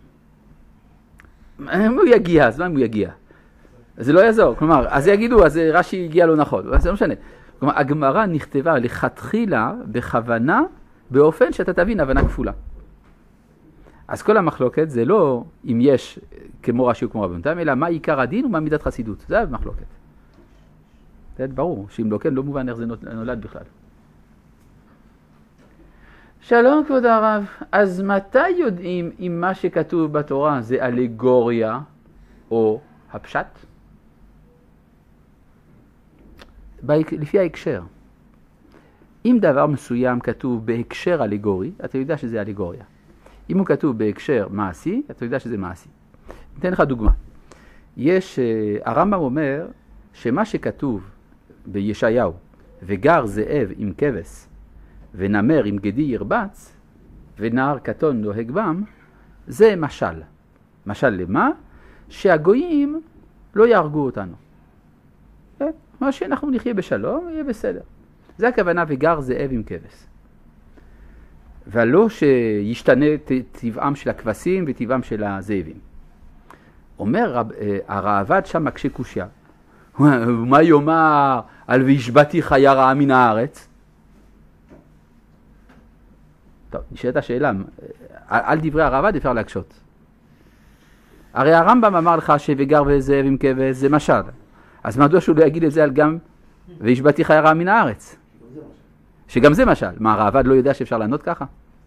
פה. אם הוא יגיע, אז מה אם הוא יגיע? זה לא יעזור, כלומר, אז יגידו, אז רש"י הגיע לא נכון, זה לא משנה. כלומר, הגמרא נכתבה לכתחילה בכוונה, באופן שאתה תבין הבנה כפולה. אז כל המחלוקת זה לא אם יש כמו רש"י או כמו רבנו תם, אלא מה עיקר הדין ומה מידת חסידות. זה המחלוקת. זה ברור, שאם לא כן, לא מובן איך זה נולד בכלל. שלום כבוד הרב, אז מתי יודעים אם מה שכתוב בתורה זה אלגוריה או הפשט? לפי ההקשר. אם דבר מסוים כתוב בהקשר אלגורי, אתה יודע שזה אלגוריה. אם הוא כתוב בהקשר מעשי, אתה יודע שזה מעשי. ניתן לך דוגמה. הרמב"ם אומר שמה שכתוב בישעיהו, וגר זאב עם כבש, ונמר עם גדי ירבץ, ונער קטון נוהג בם, זה משל. משל למה? שהגויים לא יהרגו אותנו. מה שאנחנו נחיה בשלום, יהיה בסדר. זה הכוונה וגר זאב עם כבש. ולא שישתנה טבעם של הכבשים וטבעם של הזאבים. אומר הראב"ד שם מקשה קושיה. מה יאמר על וישבתי חיה רעה מן הארץ? טוב, נשאלת השאלה, על דברי הראב"ד אפשר להקשות. הרי הרמב"ם אמר לך שווגר וזאב עם כבש זה משל. אז מדוע שהוא לא יגיד את זה על גם וישבתי חיה רעה מן הארץ? שגם זה משל. מה, הראב"ד לא יודע שאפשר לענות ככה?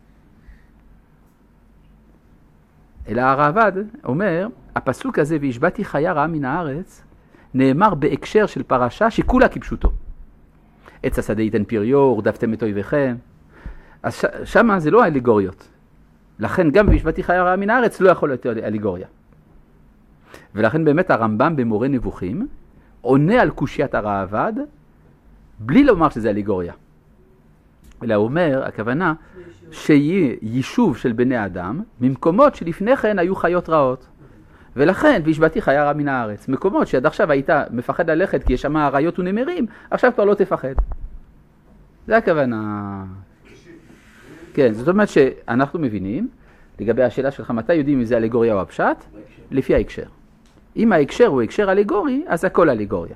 אלא הראב"ד אומר, הפסוק הזה וישבתי חיה רעה מן הארץ, נאמר בהקשר של פרשה שכולה כפשוטו. עץ השדה ייתן פריו, ורדפתם את אויביכם. אז שמה זה לא אלגוריות. לכן גם וישבתי חיה רעה מן הארץ לא יכול להיות אלגוריה. ולכן באמת הרמב"ם במורה נבוכים עונה על קושיית הראב"ד בלי לומר שזה אלגוריה. אלא הוא אומר, הכוונה שיהיה יישוב של בני אדם ממקומות שלפני כן היו חיות רעות. ולכן וישבתי חיה רעה מן הארץ. מקומות שעד עכשיו היית מפחד ללכת כי יש שם אריות ונמרים, עכשיו כבר לא תפחד. זה הכוונה. כן, זאת אומרת שאנחנו מבינים, לגבי השאלה שלך, מתי יודעים אם זה אלגוריה או הפשט? לפי ההקשר. אם ההקשר הוא הקשר אלגורי, אז הכל אלגוריה.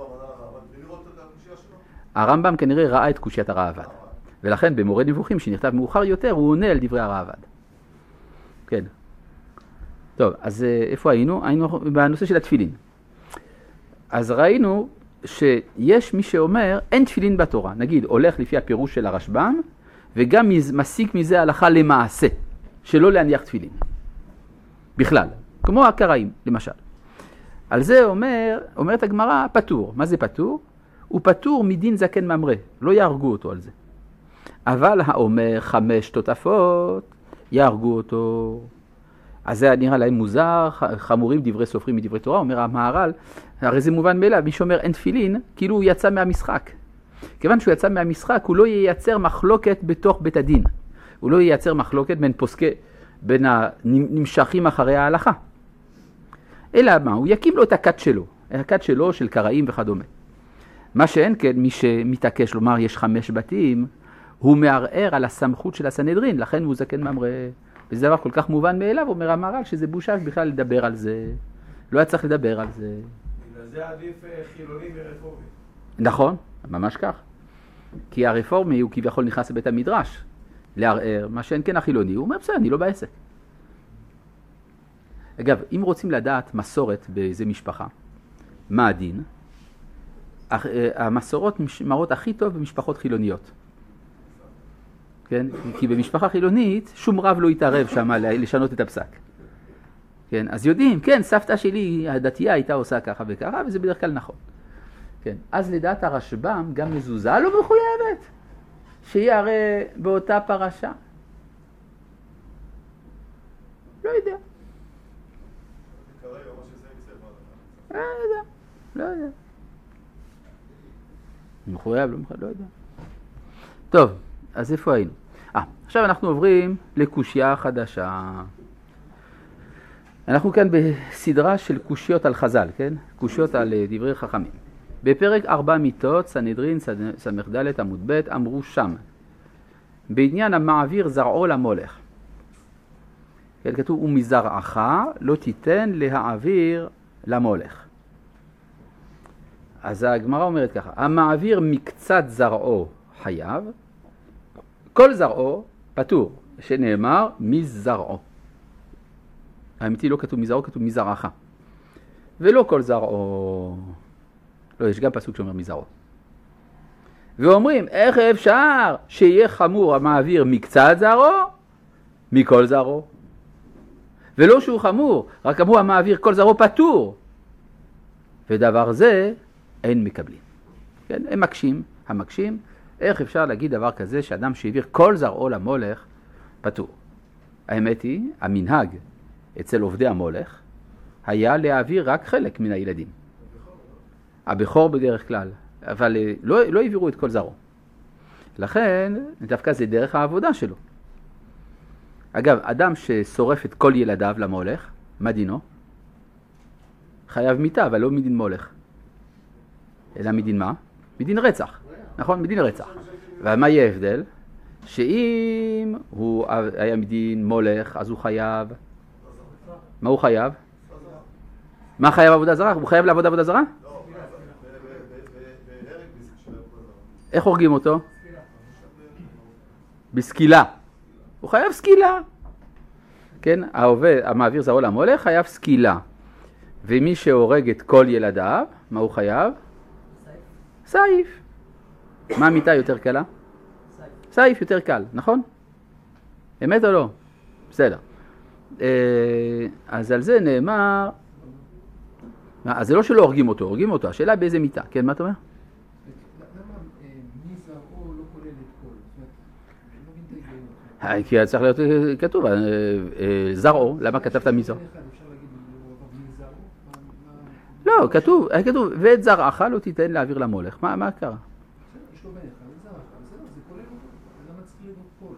הרמב"ם כנראה ראה את קושיית הראב"ד. ולכן במורה נבוכים שנכתב מאוחר יותר, הוא עונה על דברי הראב"ד. כן. טוב, אז איפה היינו? היינו בנושא של התפילין. אז ראינו שיש מי שאומר, אין תפילין בתורה. נגיד, הולך לפי הפירוש של הרשב"ם, וגם מסיק מזה הלכה למעשה, שלא להניח תפילין. בכלל, כמו הקראים, למשל. על זה אומרת הגמרא, פטור. מה זה פטור? הוא פטור מדין זקן ממרא, לא יהרגו אותו על זה. אבל האומר 5 תותפות, יהרגו אותו. אז זה נראה להם מוזר, חמורים דברי סופרים מדברי תורה, אומר המהר"ל, הרי זה מובן מאליו, מי שאומר אין תפילין, כאילו הוא יצא מהמשחק. כיוון שהוא יצא מהמשחק, הוא לא ייצר מחלוקת בתוך בית הדין. הוא לא ייצר מחלוקת בין הנמשכים אחרי ההלכה. אלא מה? הוא יקים לו את הכת שלו, הכת שלו של קראים וכדומה. מה שאין כן, מי שמתעקש לומר יש 5 בתים, הוא מערער על הסמכות של הסנהדרין, לכן הוא זקן ממרא. וזה דבר כל כך מובן מאליו, אומר המהר"ל, שזה בושה בכלל לדבר על זה. לא היה צריך לדבר על זה. זה עדיף חילוני ורפורמי. נכון, ממש כך. כי הרפורמי הוא כביכול נכנס לבית המדרש, לערער, מה שאין כן החילוני, הוא אומר בסדר, אני לא בעסק. אגב, אם רוצים לדעת מסורת באיזה משפחה, מה הדין? המסורות מראות הכי טוב במשפחות חילוניות. כן? כי במשפחה חילונית שום רב לא יתערב שם לשנות את הפסק. כן? אז יודעים, כן, סבתא שלי הדתייה הייתה עושה ככה וככה, וזה בדרך כלל נכון. כן? אז לדעת הרשב"ם גם מזוזה לא מחויבת, שהיא הרי באותה פרשה. לא יודע. לא יודע. מחויב, לא מחויב, לא יודע. טוב, אז איפה היינו? עכשיו אנחנו עוברים לקושיה חדשה. אנחנו כאן בסדרה של קושיות על חז"ל, כן? קושיות על דברי חכמים. בפרק 4 מיתות, סנהדרין, סמ"ד עמוד ב', אמרו שם, בעניין המעביר זרעו למולך. כן, כתוב, ומזרעך לא תיתן להעביר למולך. אז הגמרא אומרת ככה, המעביר מקצת זרעו חייב, כל זרעו פטור, שנאמר מזרעו. האמיתי לא כתוב מזרעו, כתוב מזרעך. ולא כל זרעו. לא, יש גם פסוק שאומר מזרעו. ואומרים, איך אפשר שיהיה חמור המעביר מקצת זרעו, מכל זרעו? ולא שהוא חמור, רק אמרו המעביר כל זרעו פטור. ודבר זה אין מקבלים. כן? הם מקשים, המקשים. איך אפשר להגיד דבר כזה שאדם שהעביר כל זרעו למולך פטור? האמת היא, המנהג אצל עובדי המולך היה להעביר רק חלק מן הילדים. הבכור בדרך כלל, אבל לא העבירו את כל זרעו. לכן, דווקא זה דרך העבודה שלו. אגב, אדם ששורף את כל ילדיו למולך, מה דינו? חייב מיתה, אבל לא מדין מולך. אלא מדין מה? מדין רצח. נכון? מדין רצח. ומה יהיה ההבדל? שאם הוא היה מדין מולך, אז הוא חייב... מה הוא חייב? מה חייב עבודה זרה? הוא חייב לעבוד עבודה זרה? לא, איך הורגים אותו? בסקילה. הוא חייב סקילה. כן? המעביר זרעו למולך חייב סקילה. ומי שהורג את כל ילדיו, מה הוא חייב? סייף. מה המיטה יותר קלה? סייף יותר קל, נכון? אמת או לא? בסדר. אז על זה נאמר, אז זה לא שלא הורגים אותו, הורגים אותו, השאלה באיזה מיטה, כן, מה אתה אומר? למה מי זרעו לא כולל את כל? זאת אומרת, לא מבין את כי צריך להיות כתוב, זרעו, למה כתבת מי זרעו? אפשר להגיד מי זרעו? לא, כתוב, ואת זרעך לא תיתן להעביר למולך, מה קרה? יש לו בן אחד, זרעך, זה כולל אותו, למה צריך לדעות כל?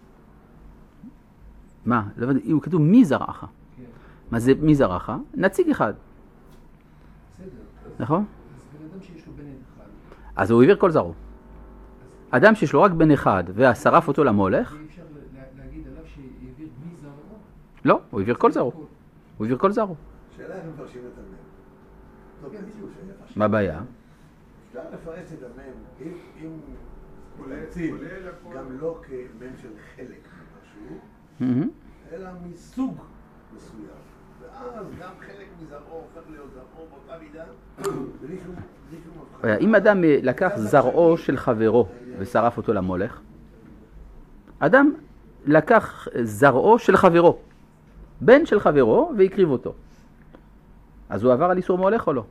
מה? הוא כתוב מי זרעך. מה זה מי זרעך? נציג אחד. בסדר. נכון? אז בן אדם שיש לו בן אחד. אז הוא העביר כל זרעו. אדם שיש לו רק בן אחד ושרף אותו למולך, אי אפשר להגיד עליו שהעביר מי זרעו? לא, הוא העביר כל זרעו. הוא העביר כל זרעו. שאלה איך מפרשים את המם. לא בדיוק שאלה. מה הבעיה? אפשר לפרש את המם אם להציב גם לא כמם של חלק ממשהו, אלא מסוג מסוים. ואז גם חלק מזרעו הופך להיות זרעו באותה מידה, בלי שום מבחן. אם אדם לקח זרעו של חברו ושרף אותו למולך, אדם לקח זרעו של חברו, בן של חברו, והקריב אותו. אז הוא עבר על איסור מולך או לא?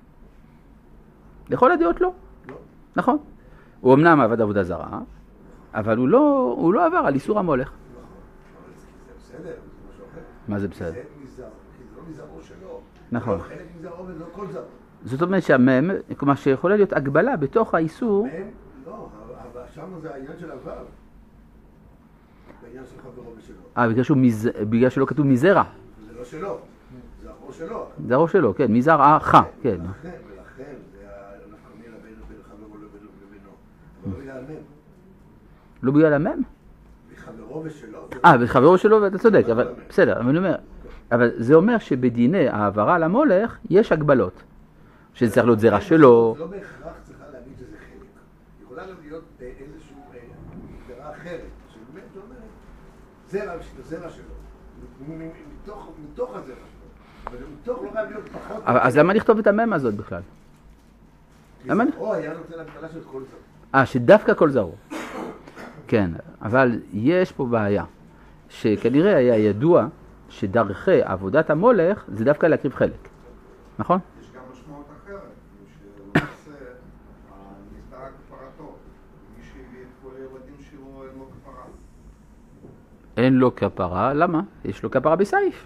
לכל הדעות לא. נכון. הוא אמנם עבד עבודה זרה, אבל הוא לא עבר על איסור המולך. זה בסדר, זה משהו אחר. מה זה בסדר? זה מזרעו, כי זה לא מזרעו שלו. נכון. לא חלק מזרעו ולא כל זרעו. זאת אומרת שהמם, כלומר שיכולה להיות הגבלה בתוך האיסור. לא, אבל שם זה העניין של הוו. בעניין של חברו ושלו. בגלל שלא כתוב מזרע. זה לא שלו, זרעו שלו. זרעו שלו, כן, מזרעך, כן. ולכן זה הנפקמינה בין חברו לבינו. אבל לא בגלל המם. לא בגלל המם? בחברו ושלו. בחברו שלו, ואתה צודק, אבל בסדר, אבל אני אומר, אבל זה אומר שבדיני העברה למולך יש הגבלות. שזה צריך להיות זרע שלו. לא בהכרח צריכה להגיד שזה חלק. יכולה להיות באיזשהו זרע אחרת, שבאמת אומרת, זרע שלו. מתוך הזרע שלו. ומתוך לא חייב להיות פחות... אז למה לכתוב את המם הזאת בכלל? למה? או היה נותן הגבלה של כל זרע. שדווקא כל זרעו. כן, אבל יש פה בעיה, שכנראה היה ידוע שדרכי עבודת המולך זה דווקא להקריב חלק. נכון? יש גם משמעות אחרת, שלמעשה נפטרה כפרתו, מי שהביא את כל הילדים שלו אין לו כפרה. אין לו כפרה, למה? יש לו כפרה בסייף.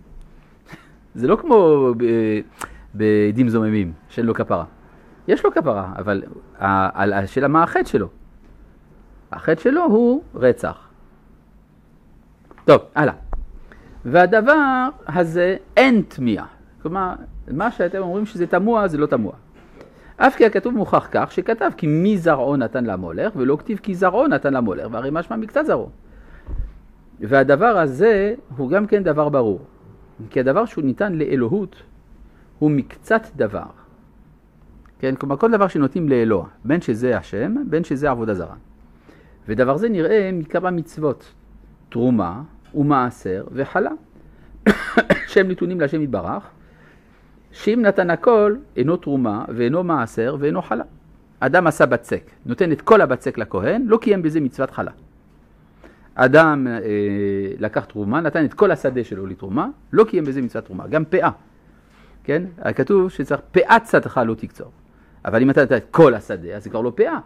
זה לא כמו בדים זוממים שאין לו כפרה. יש לו כפרה, אבל השאלה מה החטא שלו? החטא שלו הוא רצח. טוב, הלאה. והדבר הזה אין תמיהה. כלומר, מה שאתם אומרים שזה תמוה, זה לא תמוה. אף כי הכתוב מוכח כך שכתב כי מי זרעו נתן למולך, ולא כתיב כי זרעו נתן למולך, והרי משמע מקצת זרעו. והדבר הזה הוא גם כן דבר ברור. כי הדבר שהוא ניתן לאלוהות הוא מקצת דבר. כן, כלומר כל דבר שנותנים לאלוה, בין שזה השם, בין שזה עבודה זרה. ודבר זה נראה מכמה מצוות, תרומה ומעשר וחלה, שהם נתונים להשם יתברך, שאם נתן הכל, אינו תרומה ואינו מעשר ואינו חלה. אדם עשה בצק, נותן את כל הבצק לכהן, לא קיים בזה מצוות חלה. אדם לקח תרומה, נתן את כל השדה שלו לתרומה, לא קיים בזה מצוות תרומה, גם פאה. כן? כתוב שצריך פאת שדך לא תקצור. אבל אם אתה נתן את כל השדה, אז זה כבר לא פאה.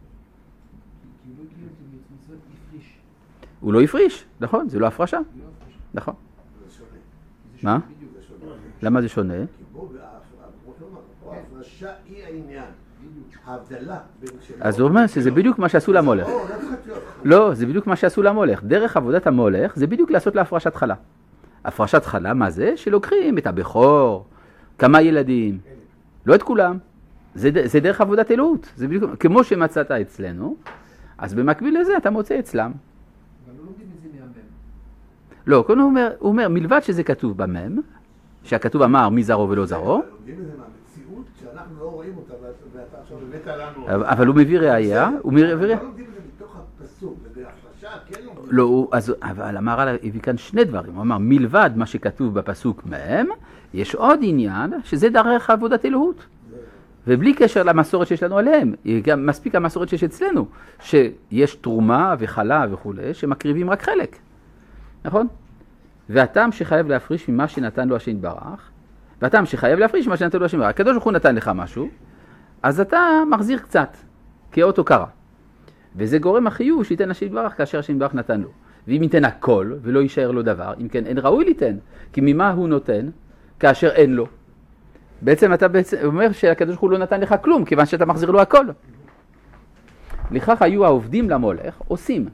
הוא לא הפריש, נכון, זה לא הפרשה. נכון. מה? למה זה שונה? ההפרשה היא העניין. ההבדלה בין שלו... אז הוא אומר שזה בדיוק מה שעשו למולך. לא, זה בדיוק מה שעשו למולך. דרך עבודת המולך זה בדיוק לעשות להפרשת חלה. הפרשת חלה, מה זה? שלוקחים את הבכור, כמה ילדים, לא את כולם. זה דרך עבודת אלוהות. זה בדיוק, כמו שמצאת אצלנו, אז במקביל לזה אתה מוצא אצלם. אבל לא לומדים את זה מהמם. לא, הוא אומר, מלבד שזה כתוב במם, שהכתוב אמר מי זרעו ולא זרעו, לומדים את זה מהמציאות שאנחנו לא רואים אותה, ואתה עכשיו הבאת לנו... אבל הוא מביא ראייה, הוא מביא ראייה. לא לומדים את זה מתוך הפסוק, ובהפרשה כן לומדים. לא, אבל המהר"ל הביא כאן שני דברים. הוא אמר, מלבד מה שכתוב בפסוק מהם, יש עוד עניין שזה דרך עבודת אלוהות. ובלי קשר למסורת שיש לנו עליהם, גם מספיק המסורת שיש אצלנו, שיש תרומה וחלה וכו', שמקריבים רק חלק. נכון? והטעם שחייב להפריש ממה שנתן לו השם יתברך, והטעם שחייב להפריש ממה שנתן לו השם יתברך, הקדוש ברוך הוא נתן לך משהו, אז אתה מחזיר קצת, כאוטו קרה. וזה גורם החיוב שייתן השם יתברך כאשר השם יתברך נתן לו. ואם ייתן הכל ולא יישאר לו דבר, אם כן אין ראוי ליתן, כי ממה הוא נותן כאשר אין לו. בעצם אתה אומר שהקדוש ברוך הוא לא נתן לך כלום, כיוון שאתה מחזיר לו הכל. לכך היו העובדים למולך עושים.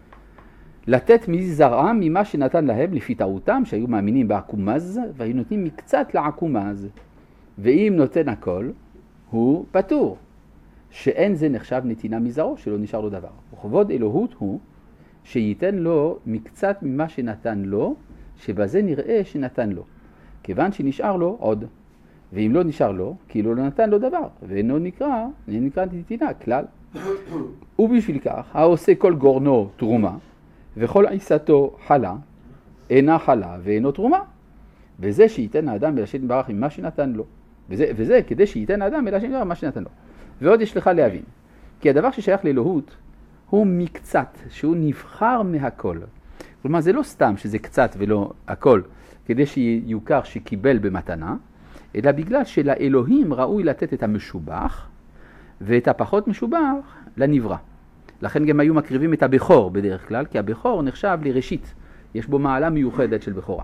לתת מזרעם ממה שנתן להם לפי טעותם, שהיו מאמינים בעקומז, והיו נותנים מקצת לעקומז. ואם נותן הכל, הוא פטור. שאין זה נחשב נתינה מזרעו, שלא נשאר לו דבר. וכבוד אלוהות הוא שייתן לו מקצת ממה שנתן לו, שבזה נראה שנתן לו. כיוון שנשאר לו עוד. ואם לא נשאר לו, כאילו לא נתן לו דבר. ואינו נקרא נתינה, כלל. ובשביל כך, העושה כל גורנו תרומה, וכל עיסתו חלה, אינה חלה ואינו תרומה. וזה שייתן האדם אל השם יתברך ממה שנתן לו. וזה כדי שייתן האדם אל השם יתברך ממה שנתן לו. ועוד יש לך להבין. כי הדבר ששייך לאלוהות הוא מקצת, שהוא נבחר מהכל. כלומר, זה לא סתם שזה קצת ולא הכל, כדי שיוכר שקיבל במתנה, אלא בגלל שלאלוהים ראוי לתת את המשובח, ואת הפחות משובח לנברא. לכן גם היו מקריבים את הבכור בדרך כלל, כי הבכור נחשב לראשית. יש בו מעלה מיוחדת של בכורה.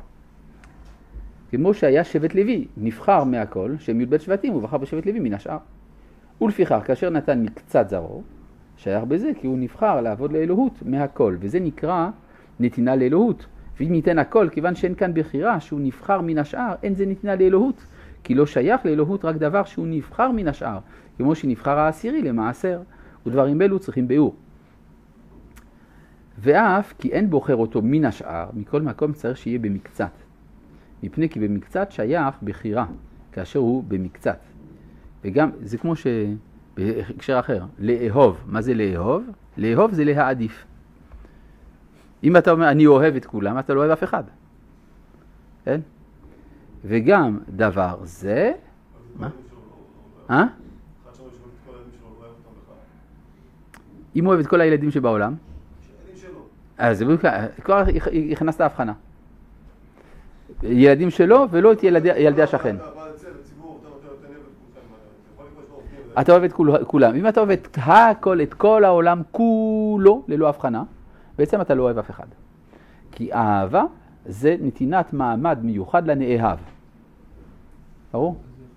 כמו שהיה שבט לוי, נבחר מהכל, שהם י"ב שבטים, הוא בחר בשבט לוי מן השאר. ולפיכך, כאשר נתן מקצת זרעו, שייך בזה, כי הוא נבחר לעבוד לאלוהות מהכל, וזה נקרא נתינה לאלוהות. ואם ניתן הכל, כיוון שאין כאן בחירה שהוא נבחר מן השאר, אין זה נתינה לאלוהות, כי לא שייך לאלוהות רק דבר שהוא נבחר מן השאר, כמו שנבחר העשירי למעשר, ודברים אלו צריכים ביאור. ואף כי אין בוחר אותו מן השאר, מכל מקום צריך שיהיה במקצת. מפני כי במקצת שייך בחירה, כאשר הוא במקצת. וגם, זה כמו בהקשר אחר, לאהוב. מה זה לאהוב? לאהוב זה להעדיף. אם אתה אומר, אני אוהב את כולם, אתה לא אוהב אף אחד. כן? וגם דבר זה... מה? אם הוא אוהב את כל הילדים שבעולם, אז כבר הכנסת ההבחנה. ילדים שלו ולא את ילדי השכן. אתה אוהב את כולם. אם אתה אוהב את הכל, את כל העולם כולו, ללא הבחנה, בעצם אתה לא אוהב אף אחד. כי אהבה זה נתינת מעמד מיוחד לנאהב. ברור?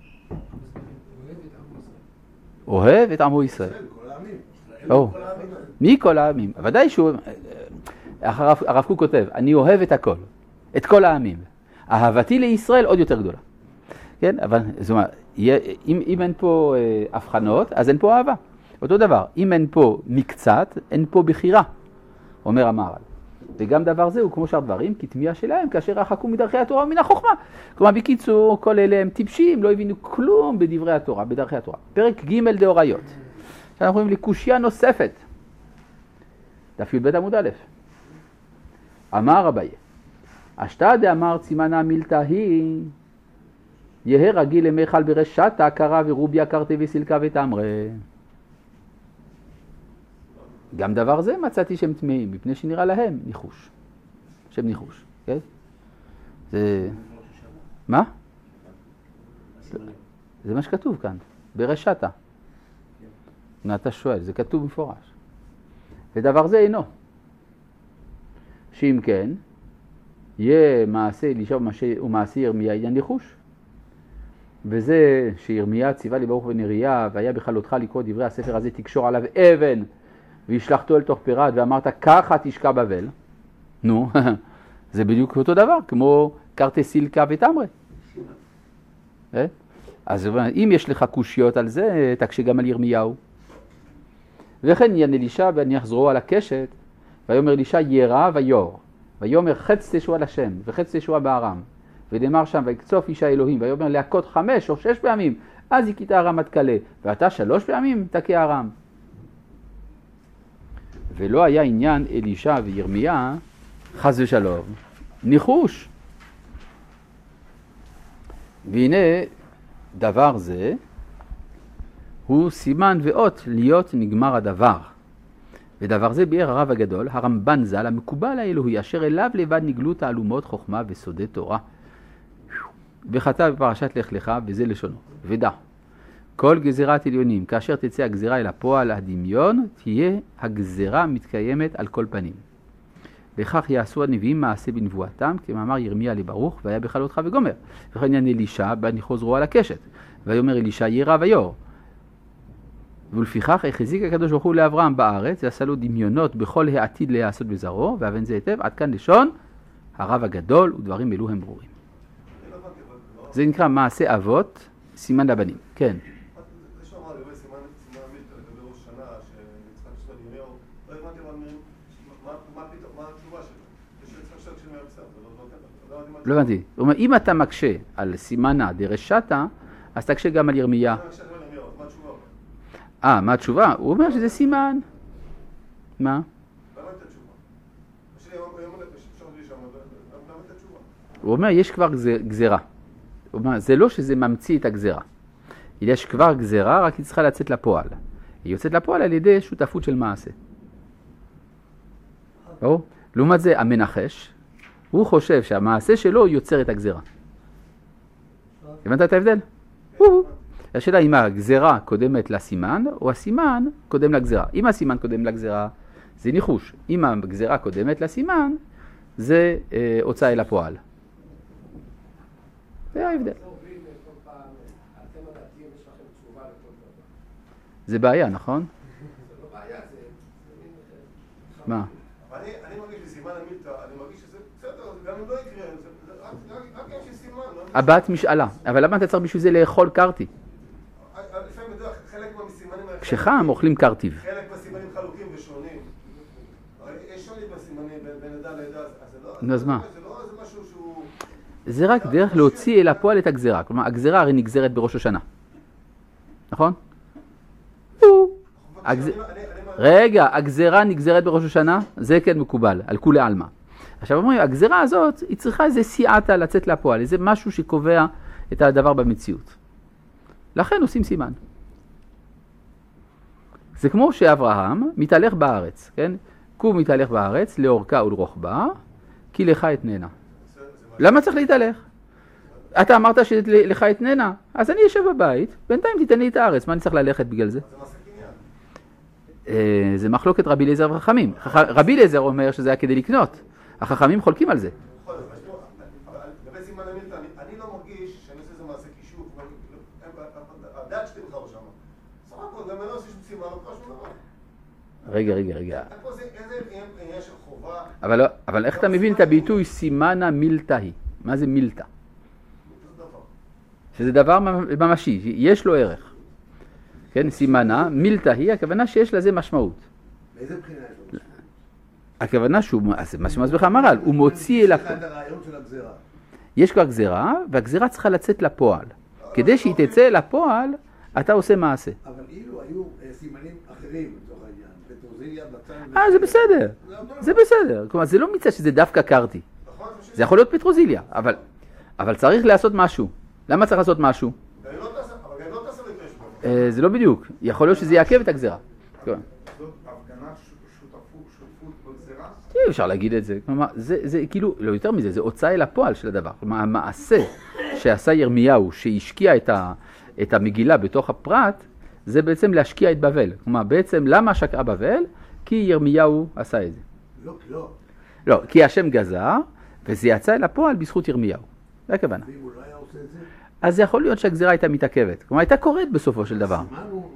אוהב את עמו ישראל. ברור. מי כל העמים? ודאי שהוא... הרב קוק כותב, אני אוהב את הכל. את כל העמים. אהבתי לישראל עוד יותר גדולה. כן, אבל זאת אומרת, אם אין פה הבחנות, אז אין פה אהבה. אותו דבר, אם אין פה מקצת, אין פה בחירה, אומר המהר"ל. וגם דבר זה הוא כמו שאר דברים, כתמיהה שלהם, כאשר רחקו מדרכי התורה ומן החוכמה. כלומר, בקיצור, כל אלה הם טיפשים, לא הבינו כלום בדברי התורה, בדרכי התורה. פרק ג' דאוריות. עכשיו אנחנו רואים לקושיה נוספת. דף י"ב עמוד א'. אמר אביי, אשתא דאמר סימנה מילתא היא, יהא רגיל למיכל ברשתא קרא ורוביה קרתא וסילקה ותמרה. גם דבר זה מצאתי שהם טמאים, מפני שנראה להם ניחוש. שם ניחוש, כן? זה... מה? זה מה שכתוב כאן, ברשתא. מה אתה שואל? זה כתוב מפורש. ודבר זה אינו. שאם כן, יהיה מעשה אלישע ומעשה ירמיה עניין ניחוש. וזה שירמיה ציווה לברוך ונריה, והיה בכלותך לקרוא דברי הספר הזה, תקשור עליו אבן, והשלחתו אל תוך פירת, ואמרת ככה תשקע בבל. נו, זה בדיוק אותו דבר, כמו קרתא סילקה ותמרה. אז אם יש לך קושיות על זה, תקשה גם על ירמיהו. וכן עניין אלישע והניח זרועו על הקשת, ויאמר אלישע ירא ויור, ויאמר חץ תשועה לשם, וחץ תשועה בארם. ונאמר שם, ויקצוף איש האלוהים, ויאמר להכות 5 או 6 פעמים, אז הכית ארם עד כלה, ואתה 3 פעמים תכה ארם. ולא היה עניין אלישע וירמיה, חס ושלום, ניחוש. והנה דבר זה, הוא סימן ואות להיות נגמר הדבר. ודבר זה ביאר הרב הגדול, הרמב"ן ז"ל, המקובל האלוהי, אשר אליו לבד נגלו תעלומות חוכמה וסודי תורה. וכתב בפרשת לך לך, וזה לשונו. ודע, כל גזירת עליונים, כאשר תצא הגזירה אל הפועל הדמיון, תהיה הגזירה מתקיימת על כל פנים. בכך יעשו הנביאים מעשה בנבואתם, כמאמר ירמיה לברוך, והיה בכלותך וגומר. וכן עניין אלישע, בהניחו זרועו על הקשת. ויאמר אלישע ירא ויור. ולפיכך החזיק הקדוש ברוך הוא לאברהם בארץ, ועשה לו דמיונות בכל העתיד להיעשות בזרעו, והבן זה היטב, עד כאן לשון הרב הגדול, ודברים אלו הם ברורים. זה נקרא מעשה אבות, סימן לבנים. כן. זה שאמר לגבי סימן מילתא לגבי ראש שנה, שיצחק שואל ירמיהו, לא הבנתי מה התשובה שלו. שיצחק שואל כשמי בסדר, לא הבנתי. הוא אומר, אם אתה מקשה על סימנה דרשתא, אז תקשה גם על ירמיה. מה התשובה? הוא אומר שזה סימן. מה? הוא אומר, יש כבר גזירה. הוא אומר, זה לא שזה ממציא את הגזירה. יש כבר גזירה, רק היא צריכה לצאת לפועל. היא יוצאת לפועל על ידי שותפות של מעשה. לעומת זה, המנחש, הוא חושב שהמעשה שלו יוצר את הגזירה. הבנת את ההבדל? השאלה אם הגזירה קודמת לסימן, או הסימן קודם לגזירה. אם הסימן קודם לגזירה, זה ניחוש. אם הגזירה קודמת לסימן, זה הוצאה אל הפועל. זה ההבדל. זה בעיה, נכון? זה לא בעיה, זה... מה? אני מרגיש בסימן המילתא, אני מרגיש שזה בסדר, גם אם לא יקרה, רק יש סימן. הבת משאלה, אבל למה אתה צריך בשביל זה לאכול קרטיב? לפעמים בדרך, חלק מהסימנים... כשחם אוכלים קרטיב. חלק מהסימנים חלוקים ושונים. יש שוני בסימנים בין עדה לעדה, אז מה? זה לא איזה משהו שהוא... זה רק דרך להוציא אל הפועל את הגזירה. כלומר, הגזירה הרי נגזרת בראש השנה. נכון? רגע, הגזירה נגזרת בראש השנה, זה כן מקובל, על כולי עלמא. עכשיו אומרים, הגזירה הזאת, היא צריכה איזה סיעתה לצאת לפועל, איזה משהו שקובע את הדבר במציאות. לכן עושים סימן. זה כמו שאברהם מתהלך בארץ, כן? קום מתהלך בארץ, לאורכה ולרוחבה, כי לך אתננה. למה צריך להתהלך? אתה אמרת שלך אתננה, אז אני יושב בבית, בינתיים תיתן לי את הארץ, מה אני צריך ללכת בגלל זה? זה מחלוקת רבי אליעזר וחכמים. רבי אליעזר אומר שזה היה כדי לקנות. החכמים חולקים על זה. לגבי סימן המילתא, אני לא מרגיש שאני עושה איזה מעשה קישוף, הדעת שלי בכלל לא שמה. סך הכל, גם אני לא עושה שום סימן, לא קרה שום דבר. רגע. פה זה איזה עניין של חובה, אבל איך אתה מבין את הביטוי סימנה מילתא היא? מה זה מילתא? שזה דבר ממשי, יש לו ערך. כן, סימנה, מילתא היא, הכוונה שיש לזה משמעות. באיזה בחינה יש לו? הכוונה שהוא, אז מה שמסביר לך המהר"ל, הוא מוציא אל הפועל. את הרעיון של הגזירה. יש כבר גזירה, והגזירה צריכה לצאת לפועל. כדי שהיא תצא לפועל, אתה עושה מעשה. אבל אילו היו סימנים אחרים, לצורך העניין, פטרוזיליה, בצל... זה בסדר, זה בסדר. כלומר, זה לא מצד שזה דווקא קרתי. זה יכול להיות פטרוזיליה, אבל צריך לעשות משהו. למה צריך לעשות משהו? אבל גם לא תעשה לקרש בו. זה לא בדיוק. יכול להיות שזה יעכב את הגזירה. זאת הפגנת שותפות בגזירה? אפשר להגיד את זה. כלומר, זה כאילו, לא יותר מזה, זה הוצאה אל הפועל של הדבר. כלומר, המעשה שעשה ירמיהו, שהשקיע את המגילה בתוך הפרט, זה בעצם להשקיע את בבל. כלומר, בעצם למה שקעה בבל? כי ירמיהו עשה את זה. לא, כי השם גזר, וזה יצא אל הפועל בזכות ירמיהו. זה הכוונה. ואם הוא לא היה עושה את זה? אז זה יכול להיות שהגזירה הייתה מתעכבת. כלומר, הייתה קורית בסופו של דבר. הסימן הוא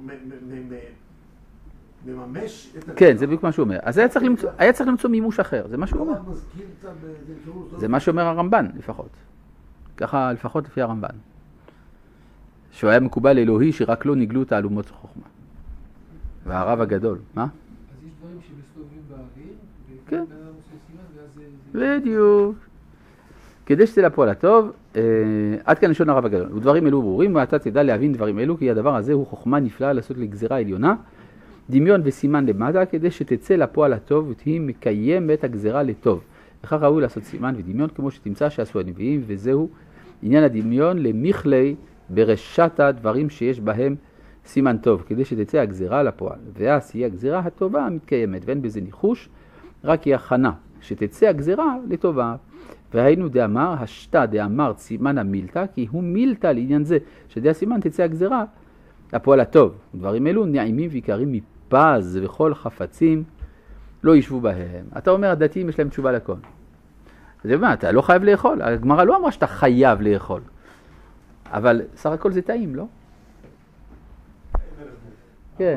מממש את... כן, זה בדיוק מה שהוא אומר. אז היה צריך למצוא מימוש אחר, זה מה שהוא אומר. לא מזכיר קצת באפשרות. זה מה שאומר הרמב"ן, לפחות. ככה, לפחות לפי הרמב"ן. שהוא היה מקובל אלוהי שרק לא נגלו תעלומות חוכמה. והרב הגדול, מה? אז יש דברים שמסתובבים באוויר, כן. וכאן אדם עושה סימן, ואז זה... בדיוק. כדי שתצא לפועל הטוב, עד כאן לשון הרב הגדול. ודברים אלו ברורים, ואתה תדע להבין דברים אלו, כי הדבר הזה הוא חוכמה נפלאה לעשות לגזירה עליונה, דמיון וסימן למטה, כדי שתצא לפועל הטוב ותהי מקיימת הגזירה לטוב. וכך ראוי לעשות סימן ודמיון, כמו שתמצא שעשו הנביאים, וזהו עניין הדמיון למכלי ברשת הדברים שיש בהם סימן טוב, כדי שתצא הגזירה לפועל. ואז היא הגזירה הטובה המתקיימת, ואין בזה ניחוש, רק היא הכנה, שתצא הגזירה לטובה. והיינו דאמר, השתה דאמר סימן המילתא, כי הוא מילתא לעניין זה, שדע סימן תצא הגזירה לפועל הטוב. דברים אלו נעימים ויקרים מפז וכל חפצים לא ישבו בהם. אתה אומר, הדתיים יש להם תשובה לכל. זה מה, אתה לא חייב לאכול. הגמרא לא אמרה שאתה חייב לאכול. אבל סך הכל זה טעים, לא? כן.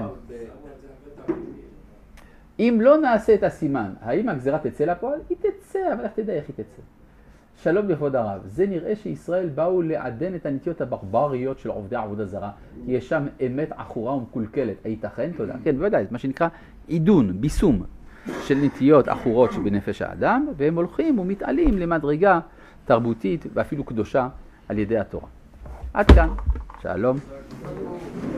אם לא נעשה את הסימן, האם הגזירה תצא לפועל? היא תצא, אבל איך תדע איך היא תצא? שלום לכבוד הרב, זה נראה שישראל באו לעדן את הנטיות הברבריות של עובדי עבודה זרה, כי יש שם אמת עכורה ומקולקלת. הייתכן? תודה. כן, בוודאי, זה מה שנקרא עידון, ביסום של נטיות עכורות שבנפש האדם, והם הולכים ומתעלים למדרגה תרבותית ואפילו קדושה על ידי התורה. עד כאן, שלום.